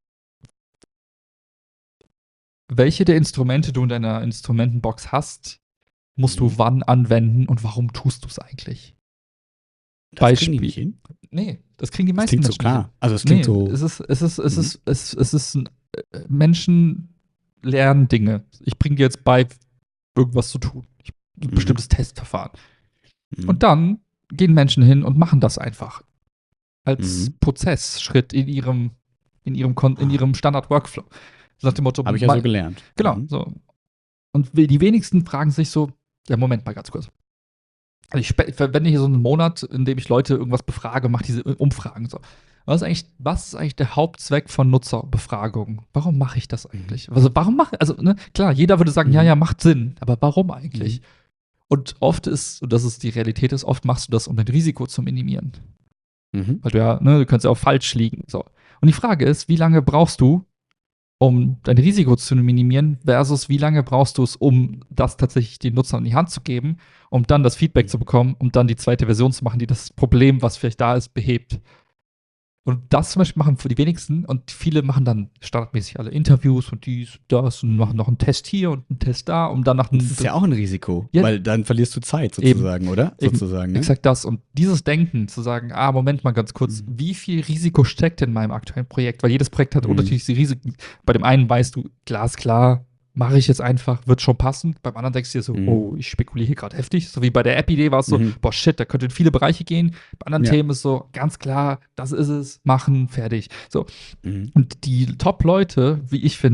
welche der Instrumente du in deiner Instrumentenbox hast, musst du wann anwenden und warum tust du es eigentlich? Das Beispiel. Kriegen die nicht hin? Nee, das kriegen die meisten Menschen. Das klingt so klar. Also es klingt so. Es ist Menschen lernen Dinge. Ich bringe dir jetzt bei, irgendwas zu tun. Ein bestimmtes Testverfahren. Und dann gehen Menschen hin und machen das einfach. Als Prozessschritt in ihrem Standard-Workflow. Nach dem Motto, habe ich ja so gelernt. Genau. So. Und die wenigsten fragen sich so, ja, Moment mal ganz kurz. Also ich verwende hier so einen Monat, in dem ich Leute irgendwas befrage, mache diese Umfragen so. Was ist eigentlich der Hauptzweck von Nutzerbefragungen? Warum mache ich das eigentlich? Also klar, jeder würde sagen, ja, macht Sinn, aber warum eigentlich? Und oft und das ist die Realität oft machst du das, um dein Risiko zu minimieren. Weil du kannst ja auch falsch liegen. So. Und die Frage ist, wie lange brauchst du, um dein Risiko zu minimieren, versus wie lange brauchst du es, um das tatsächlich den Nutzern in die Hand zu geben, um dann das Feedback zu bekommen, um dann die zweite Version zu machen, die das Problem, was vielleicht da ist, behebt. Und das zum Beispiel machen für die wenigsten und viele machen dann standardmäßig alle Interviews und dies, das und machen noch einen Test hier und einen Test da, um dann nach einem. Das ist ja auch ein Risiko, weil dann verlierst du Zeit sozusagen, oder? Sozusagen, ne? Exakt das. Und dieses Denken, zu sagen, Moment mal ganz kurz, wie viel Risiko steckt in meinem aktuellen Projekt? Weil jedes Projekt hat unterschiedliche Risiken. Bei dem einen weißt du, glasklar, mache ich jetzt einfach, wird schon passen. Beim anderen denkst du dir so, oh, ich spekuliere hier gerade heftig. So wie bei der App-Idee war es so, boah, shit, da könnte in viele Bereiche gehen. Bei anderen Themen ist so, ganz klar, das ist es, machen, fertig. So. Und die Top-Leute, wie ich finde,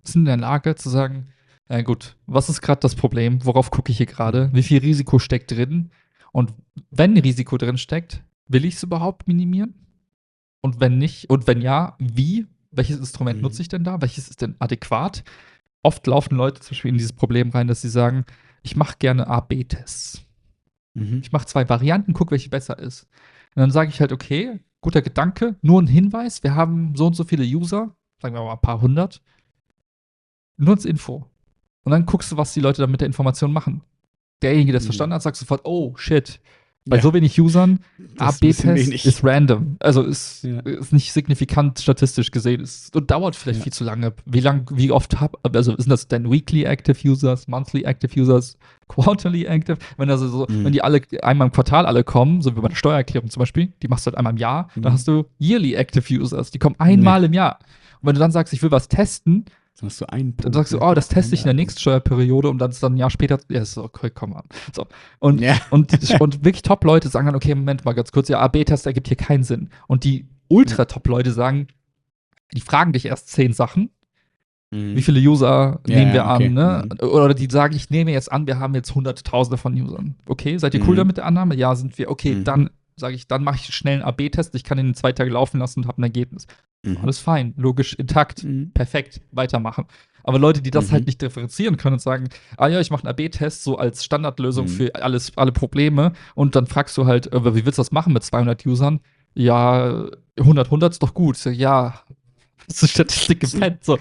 sind in der Lage zu sagen, gut, was ist gerade das Problem? Worauf gucke ich hier gerade? Wie viel Risiko steckt drin? Und wenn Risiko drin steckt, will ich es überhaupt minimieren? Und wenn nicht, und wenn ja, wie? Welches Instrument nutze ich denn da? Welches ist denn adäquat? Oft laufen Leute zum Beispiel in dieses Problem rein, dass sie sagen, ich mache gerne A-B-Tests. Ich mache 2 Varianten, gucke, welche besser ist. Und dann sage ich halt, okay, guter Gedanke, nur ein Hinweis, wir haben so und so viele User, sagen wir mal ein paar hundert, nur als Info. Und dann guckst du, was die Leute dann mit der Information machen. Derjenige, der es verstanden hat, sagt sofort, oh, shit. Bei so wenig Usern, A-B-Test ist random. Also ist nicht signifikant statistisch gesehen. Und dauert vielleicht viel zu lange. Wie oft also sind das denn Weekly Active Users, Monthly Active Users, Quarterly Active? Wenn die alle einmal im Quartal alle kommen, so wie bei der Steuererklärung zum Beispiel, die machst du halt einmal im Jahr, dann hast du Yearly Active Users, die kommen einmal im Jahr. Und wenn du dann sagst, ich will was testen, dann hast du einen Punkt, dann sagst du, oh, das teste ich in der nächsten Steuerperiode und dann ist dann ein Jahr später, ja, so, okay, komm an. So. Und wirklich Top-Leute sagen dann, okay, Moment mal ganz kurz, ja, A-B-Test ergibt hier keinen Sinn. Und die Ultra-Top-Leute sagen, die fragen dich erst 10 Sachen. Wie viele User nehmen wir an, ne? Oder die sagen, ich nehme jetzt an, wir haben jetzt Hunderttausende von Usern. Okay, seid ihr cool damit der Annahme? Ja, sind wir. Okay, dann sage ich, dann mache ich schnell einen AB-Test, ich kann ihn in 2 Tage laufen lassen und habe ein Ergebnis. Alles fein, logisch, intakt, perfekt, weitermachen. Aber Leute, die das halt nicht differenzieren können und sagen, ah ja, ich mache einen AB-Test so als Standardlösung für alle Probleme und dann fragst du halt, wie willst du das machen mit 200 Usern? Ja, 100 ist doch gut. Ja, das ist Statistik gepennt, so.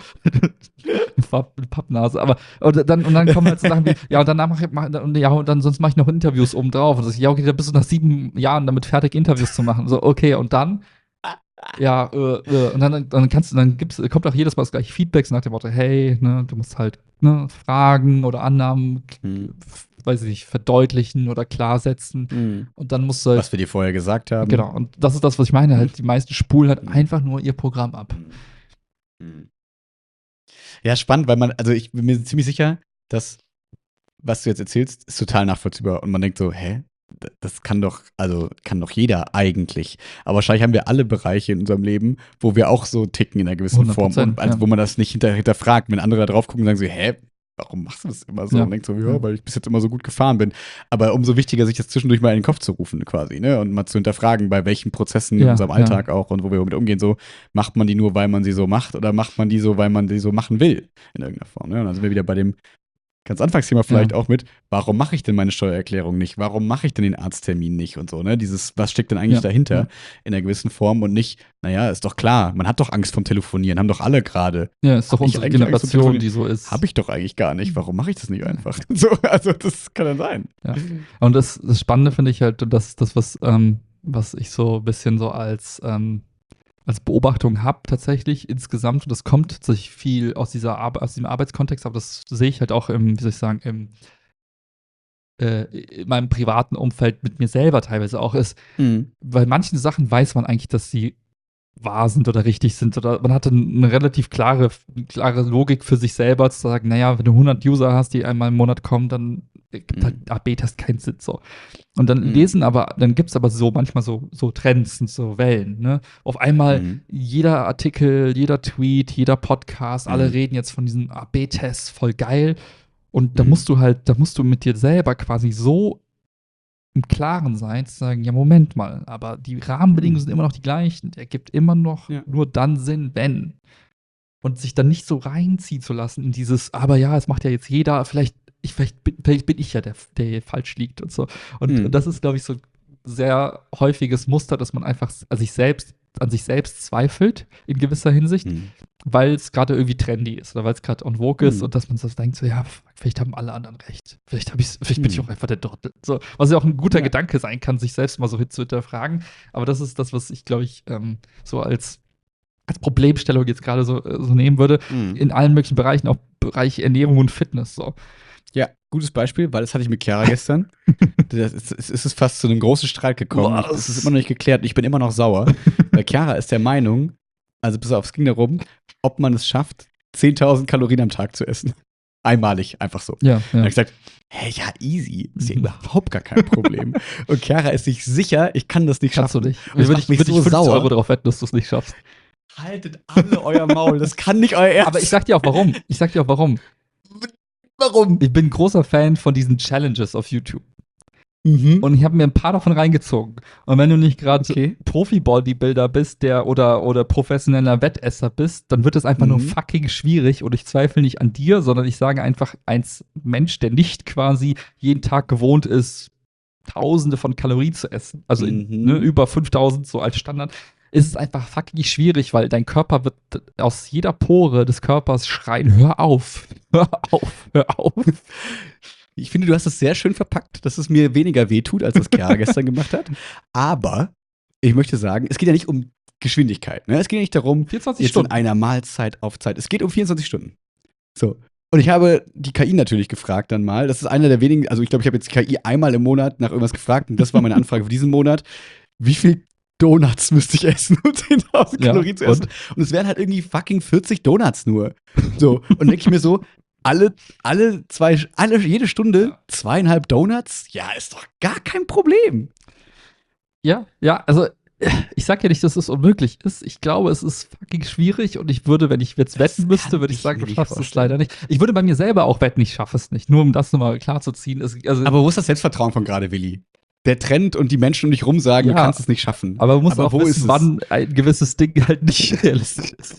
Pappnase, aber und dann kommen halt so Sachen wie, ja, und danach und dann sonst mache ich noch Interviews oben drauf. Und das, ja, okay, da bist du nach 7 Jahren damit fertig, Interviews zu machen. So, okay, und dann? Ja, und dann kommt auch jedes Mal das gleiche Feedbacks nach dem Motto, hey, ne, du musst halt Fragen oder Annahmen, weiß ich nicht, verdeutlichen oder klarsetzen. Und dann musst du halt, was wir dir vorher gesagt haben. Genau, und das ist das, was ich meine, halt, die meisten spulen halt einfach nur ihr Programm ab. Ja, spannend, weil ich bin mir ziemlich sicher, dass, was du jetzt erzählst, ist total nachvollziehbar. Und man denkt so, hä? Das kann doch jeder eigentlich. Aber wahrscheinlich haben wir alle Bereiche in unserem Leben, wo wir auch so ticken in einer gewissen Form. Und, wo man das nicht hinterfragt. Wenn andere da drauf gucken und sagen so, hä? Warum machst du das immer so? Und denkt so, ja, weil ich bis jetzt immer so gut gefahren bin. Aber umso wichtiger, sich das zwischendurch mal in den Kopf zu rufen, quasi, ne? Und mal zu hinterfragen, bei welchen Prozessen in unserem Alltag auch und wo wir damit umgehen, so, macht man die nur, weil man sie so macht, oder macht man die so, weil man sie so machen will, in irgendeiner Form, ne? Und dann sind wir wieder bei dem ganz Anfangsthema vielleicht auch mit, warum mache ich denn meine Steuererklärung nicht? Warum mache ich denn den Arzttermin nicht und so, ne? Was steckt denn eigentlich dahinter in einer gewissen Form und nicht, naja, ist doch klar, man hat doch Angst vom Telefonieren, haben doch alle gerade. Ja, ist doch unsere Generation, die so ist. Habe ich doch eigentlich gar nicht, warum mache ich das nicht einfach? So, also das kann dann sein. Ja. Und das Spannende finde ich halt, das was ich so ein bisschen so als Beobachtung habe tatsächlich insgesamt, und das kommt tatsächlich viel aus diesem Arbeitskontext, aber das sehe ich halt auch in meinem privaten Umfeld mit mir selber teilweise auch ist, weil manchen Sachen weiß man eigentlich, dass sie wahr sind oder richtig sind, oder man hatte eine relativ klare Logik für sich selber zu sagen, naja, wenn du 100 User hast, die einmal im Monat kommen, dann gibt halt AB-Test keinen Sinn, so. Und dann dann gibt es aber so manchmal so Trends und so Wellen, ne? Auf einmal jeder Artikel, jeder Tweet, jeder Podcast, alle reden jetzt von diesem AB-Test, voll geil. Und da musst du mit dir selber quasi so im Klaren sein, zu sagen, ja, Moment mal, aber die Rahmenbedingungen sind immer noch die gleichen. Der gibt immer noch nur dann Sinn, wenn. Und sich dann nicht so reinziehen zu lassen in dieses, aber ja, es macht ja jetzt jeder, vielleicht bin ich ja der hier falsch liegt und so. Und das ist, glaube ich, so ein sehr häufiges Muster, dass man einfach an sich selbst zweifelt, in gewisser Hinsicht, weil es gerade irgendwie trendy ist oder weil es gerade on vogue ist und dass man so denkt, so, ja, vielleicht haben alle anderen recht. Vielleicht bin ich auch einfach der Trottel. So, was ja auch ein guter Gedanke sein kann, sich selbst mal so zu hinterfragen. Aber das ist das, was ich, glaube ich, so als Problemstellung jetzt gerade so nehmen würde, in allen möglichen Bereichen, auch Bereich Ernährung und Fitness. So. Ja, gutes Beispiel, weil das hatte ich mit Chiara gestern. Es ist fast zu einem großen Streit gekommen. Es ist immer noch nicht geklärt. Ich bin immer noch sauer. Weil Chiara ist der Meinung, also pass auf, es ging darum, ob man es schafft, 10.000 Kalorien am Tag zu essen. Einmalig, einfach so. Ja. Und dann habe ich gesagt, hey, ja, easy. Ist ja überhaupt gar kein Problem. Und Chiara ist sich sicher, ich kann das nicht schaffen. Kannst du nicht. Würde ich 50 € darauf wetten, dass du es nicht schaffst. Haltet alle euer Maul, das kann nicht euer Ernst. Aber ich sag dir auch warum. Warum? Ich bin großer Fan von diesen Challenges auf YouTube. Mhm. Und ich habe mir ein paar davon reingezogen. Und wenn du nicht gerade Okay. Profi-Bodybuilder bist, oder professioneller Wettesser bist, dann wird es einfach nur fucking schwierig. Und ich zweifle nicht an dir, sondern ich sage einfach, als Mensch, der nicht quasi jeden Tag gewohnt ist, Tausende von Kalorien zu essen, also über 5000 so als Standard, ist es einfach fucking schwierig, weil dein Körper wird aus jeder Pore des Körpers schreien, hör auf, hör auf, hör auf. Ich finde, du hast es sehr schön verpackt, dass es mir weniger wehtut, als das Chiara gestern gemacht hat. Aber ich möchte sagen, es geht ja nicht um Geschwindigkeit. Ne? Es geht ja nicht darum, 24 jetzt Stunden. in einer Mahlzeit auf Zeit. Es geht um 24 Stunden. So. Und ich habe die KI natürlich gefragt dann mal. Das ist einer der wenigen, also ich glaube, ich habe jetzt die KI einmal im Monat nach irgendwas gefragt und das war meine Anfrage für diesen Monat. Wie viel Donuts müsste ich essen, um 10.000 Kalorien zu essen? Und es wären halt irgendwie fucking 40 Donuts nur. So. Und denke ich mir so, jede Stunde 2,5 Donuts? Ja, ist doch gar kein Problem. Ja, also ich sag ja nicht, dass es unmöglich ist. Ich glaube, es ist fucking schwierig und ich würde, wenn ich jetzt wetten müsste, würde ich sagen, du schaffst es leider nicht. Ich würde bei mir selber auch wetten, ich schaffe es nicht. Nur um das nochmal klar zu ziehen. Aber wo ist das Selbstvertrauen von gerade, Willi? Der Trend und die Menschen um dich rum sagen, du kannst es nicht schaffen. Aber man muss auch wissen, wann ein gewisses Ding halt nicht realistisch ist.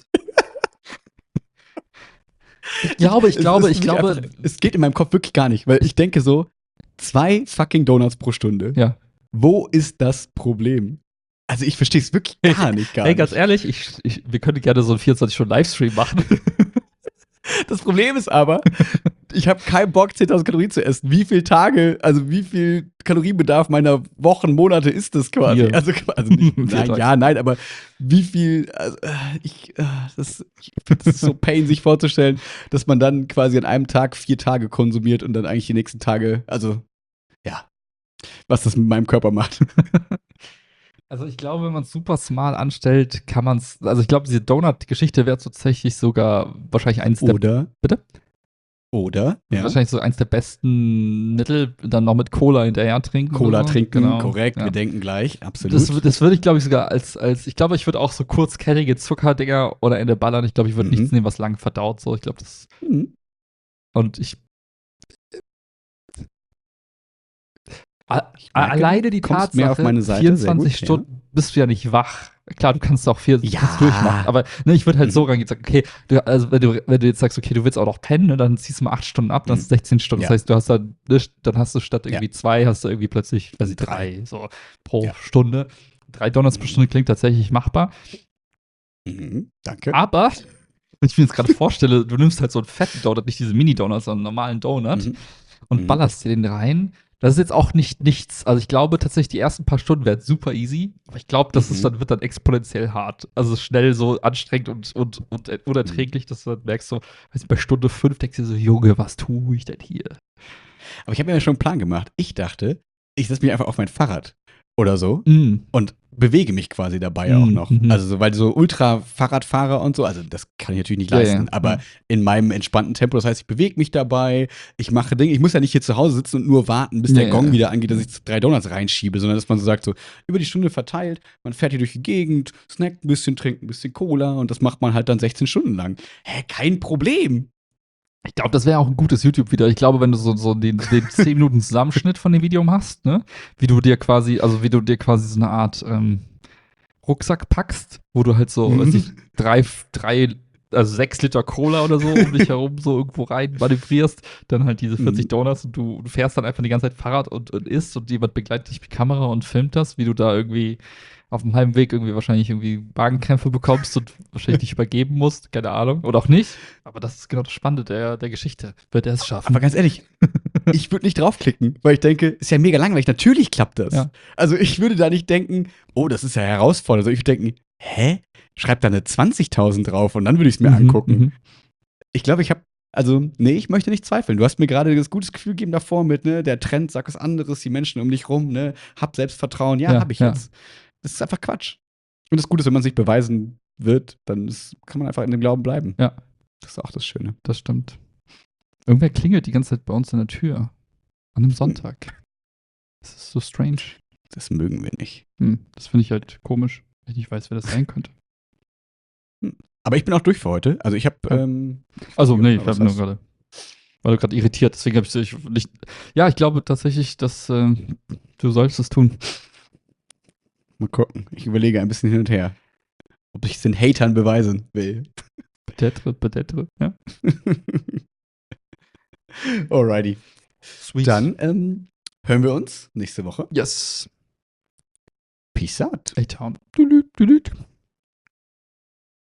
Ich glaube. Es geht in meinem Kopf wirklich gar nicht, weil ich denke so, 2 fucking Donuts pro Stunde. Ja. Wo ist das Problem? Also ich verstehe es wirklich gar nicht. Hey, ganz ehrlich, wir können gerne so einen 24-Stunden-Livestream machen. Das Problem ist aber, ich habe keinen Bock, 10.000 Kalorien zu essen. Wie viele Tage, also wie viel Kalorienbedarf meiner Wochen, Monate ist das quasi? Hier. Also nicht, nein, aber wie viel, also, das ist so Pain, sich vorzustellen, dass man dann quasi an einem Tag 4 Tage konsumiert und dann eigentlich die nächsten Tage, also ja, was das mit meinem Körper macht. Also ich glaube, wenn man es super smart anstellt, kann man es, also ich glaube, diese Donut-Geschichte wäre tatsächlich sogar wahrscheinlich eins der, bitte? Oder, ja. Wahrscheinlich so eins der besten Mittel, dann noch mit Cola hinterher trinken. Cola trinken, genau. Korrekt, ja. Wir denken gleich, absolut. Das würde ich, glaube ich, sogar ich glaube, ich würde auch so kurzkettige Zuckerdinger oder Ende ballern. Ich glaube, ich würde nichts nehmen, was lang verdaut. So, ich glaube, das. Und alleine die Tatsache, mehr auf meine Seite. 24 Stunden bist du ja nicht wach. Klar, du kannst auch kannst durchmachen. Aber ne, ich würde halt so rangehen und sagen, okay, also wenn du jetzt sagst, okay, du willst auch noch pennen, ne, dann ziehst du mal 8 Stunden ab, dann hast du 16 Stunden. Das heißt, du hast dann hast du statt irgendwie 2, hast du irgendwie plötzlich, weiß ich, 3 so pro Stunde. 3 Donuts pro Stunde klingt tatsächlich machbar. Danke. Aber, wenn ich mir jetzt gerade vorstelle, du nimmst halt so einen fetten Donut, nicht diese Mini-Donuts, sondern einen normalen Donut und ballerst dir den rein. Das ist jetzt auch nichts. Also ich glaube tatsächlich, die ersten paar Stunden werden super easy. Aber ich glaube, das wird dann exponentiell hart. Also schnell so anstrengend und unerträglich, dass du dann merkst, so, bei Stunde 5 denkst du dir so, Junge, was tue ich denn hier? Aber ich habe mir ja schon einen Plan gemacht. Ich dachte, ich setze mich einfach auf mein Fahrrad oder so und bewege mich quasi dabei auch noch. Also, weil so Ultra-Fahrradfahrer und so, also das kann ich natürlich nicht leisten, aber in meinem entspannten Tempo, das heißt, ich bewege mich dabei, ich mache Dinge, ich muss ja nicht hier zu Hause sitzen und nur warten, bis der Gong wieder angeht, dass ich 3 Donuts reinschiebe, sondern dass man so sagt, so über die Stunde verteilt, man fährt hier durch die Gegend, snackt ein bisschen, trinkt ein bisschen Cola und das macht man halt dann 16 Stunden lang. Kein Problem. Ich glaube, das wäre auch ein gutes YouTube-Video. Ich glaube, wenn du so den 10 Minuten Zusammenschnitt von dem Video machst, ne, wie du dir quasi so eine Art Rucksack packst, wo du halt so, weiß ich, 6 Liter Cola oder so um dich herum so irgendwo rein manövrierst, dann halt diese 40 Donuts und du fährst dann einfach die ganze Zeit Fahrrad und isst und jemand begleitet dich mit Kamera und filmt das, wie du da irgendwie auf dem halben Weg wahrscheinlich Magenkrämpfe bekommst und wahrscheinlich dich übergeben musst, keine Ahnung, oder auch nicht. Aber das ist genau das Spannende der Geschichte. Wird er es schaffen? Aber ganz ehrlich, ich würde nicht draufklicken, weil ich denke, ist ja mega langweilig. Natürlich klappt das. Ja. Also ich würde da nicht denken, oh, das ist ja herausfordernd. Also ich würde denken, schreib da eine 20.000 drauf und dann würde ich es mir angucken. Ich glaube, ich möchte nicht zweifeln. Du hast mir gerade das gutes Gefühl gegeben davor mit, ne, der Trend sagt was anderes, die Menschen um dich rum, ne, hab Selbstvertrauen. Ja, hab ich jetzt. Das ist einfach Quatsch. Und das Gute ist, wenn man sich beweisen wird, dann kann man einfach in dem Glauben bleiben. Ja. Das ist auch das Schöne. Das stimmt. Irgendwer klingelt die ganze Zeit bei uns an der Tür. An einem Sonntag. Das ist so strange. Das mögen wir nicht. Das finde ich halt komisch, wenn ich nicht weiß, wer das sein könnte. Aber ich bin auch durch für heute. Also ich habe. Nee, ich habe nur gerade. War du gerade irritiert, deswegen habe ich dich nicht. Ja, ich glaube tatsächlich, dass du sollst es tun. Mal gucken. Ich überlege ein bisschen hin und her, ob ich es den Hatern beweisen will. Peut-être, ja. Alrighty. Sweet. Dann hören wir uns nächste Woche. Yes. Peace out. A-Town.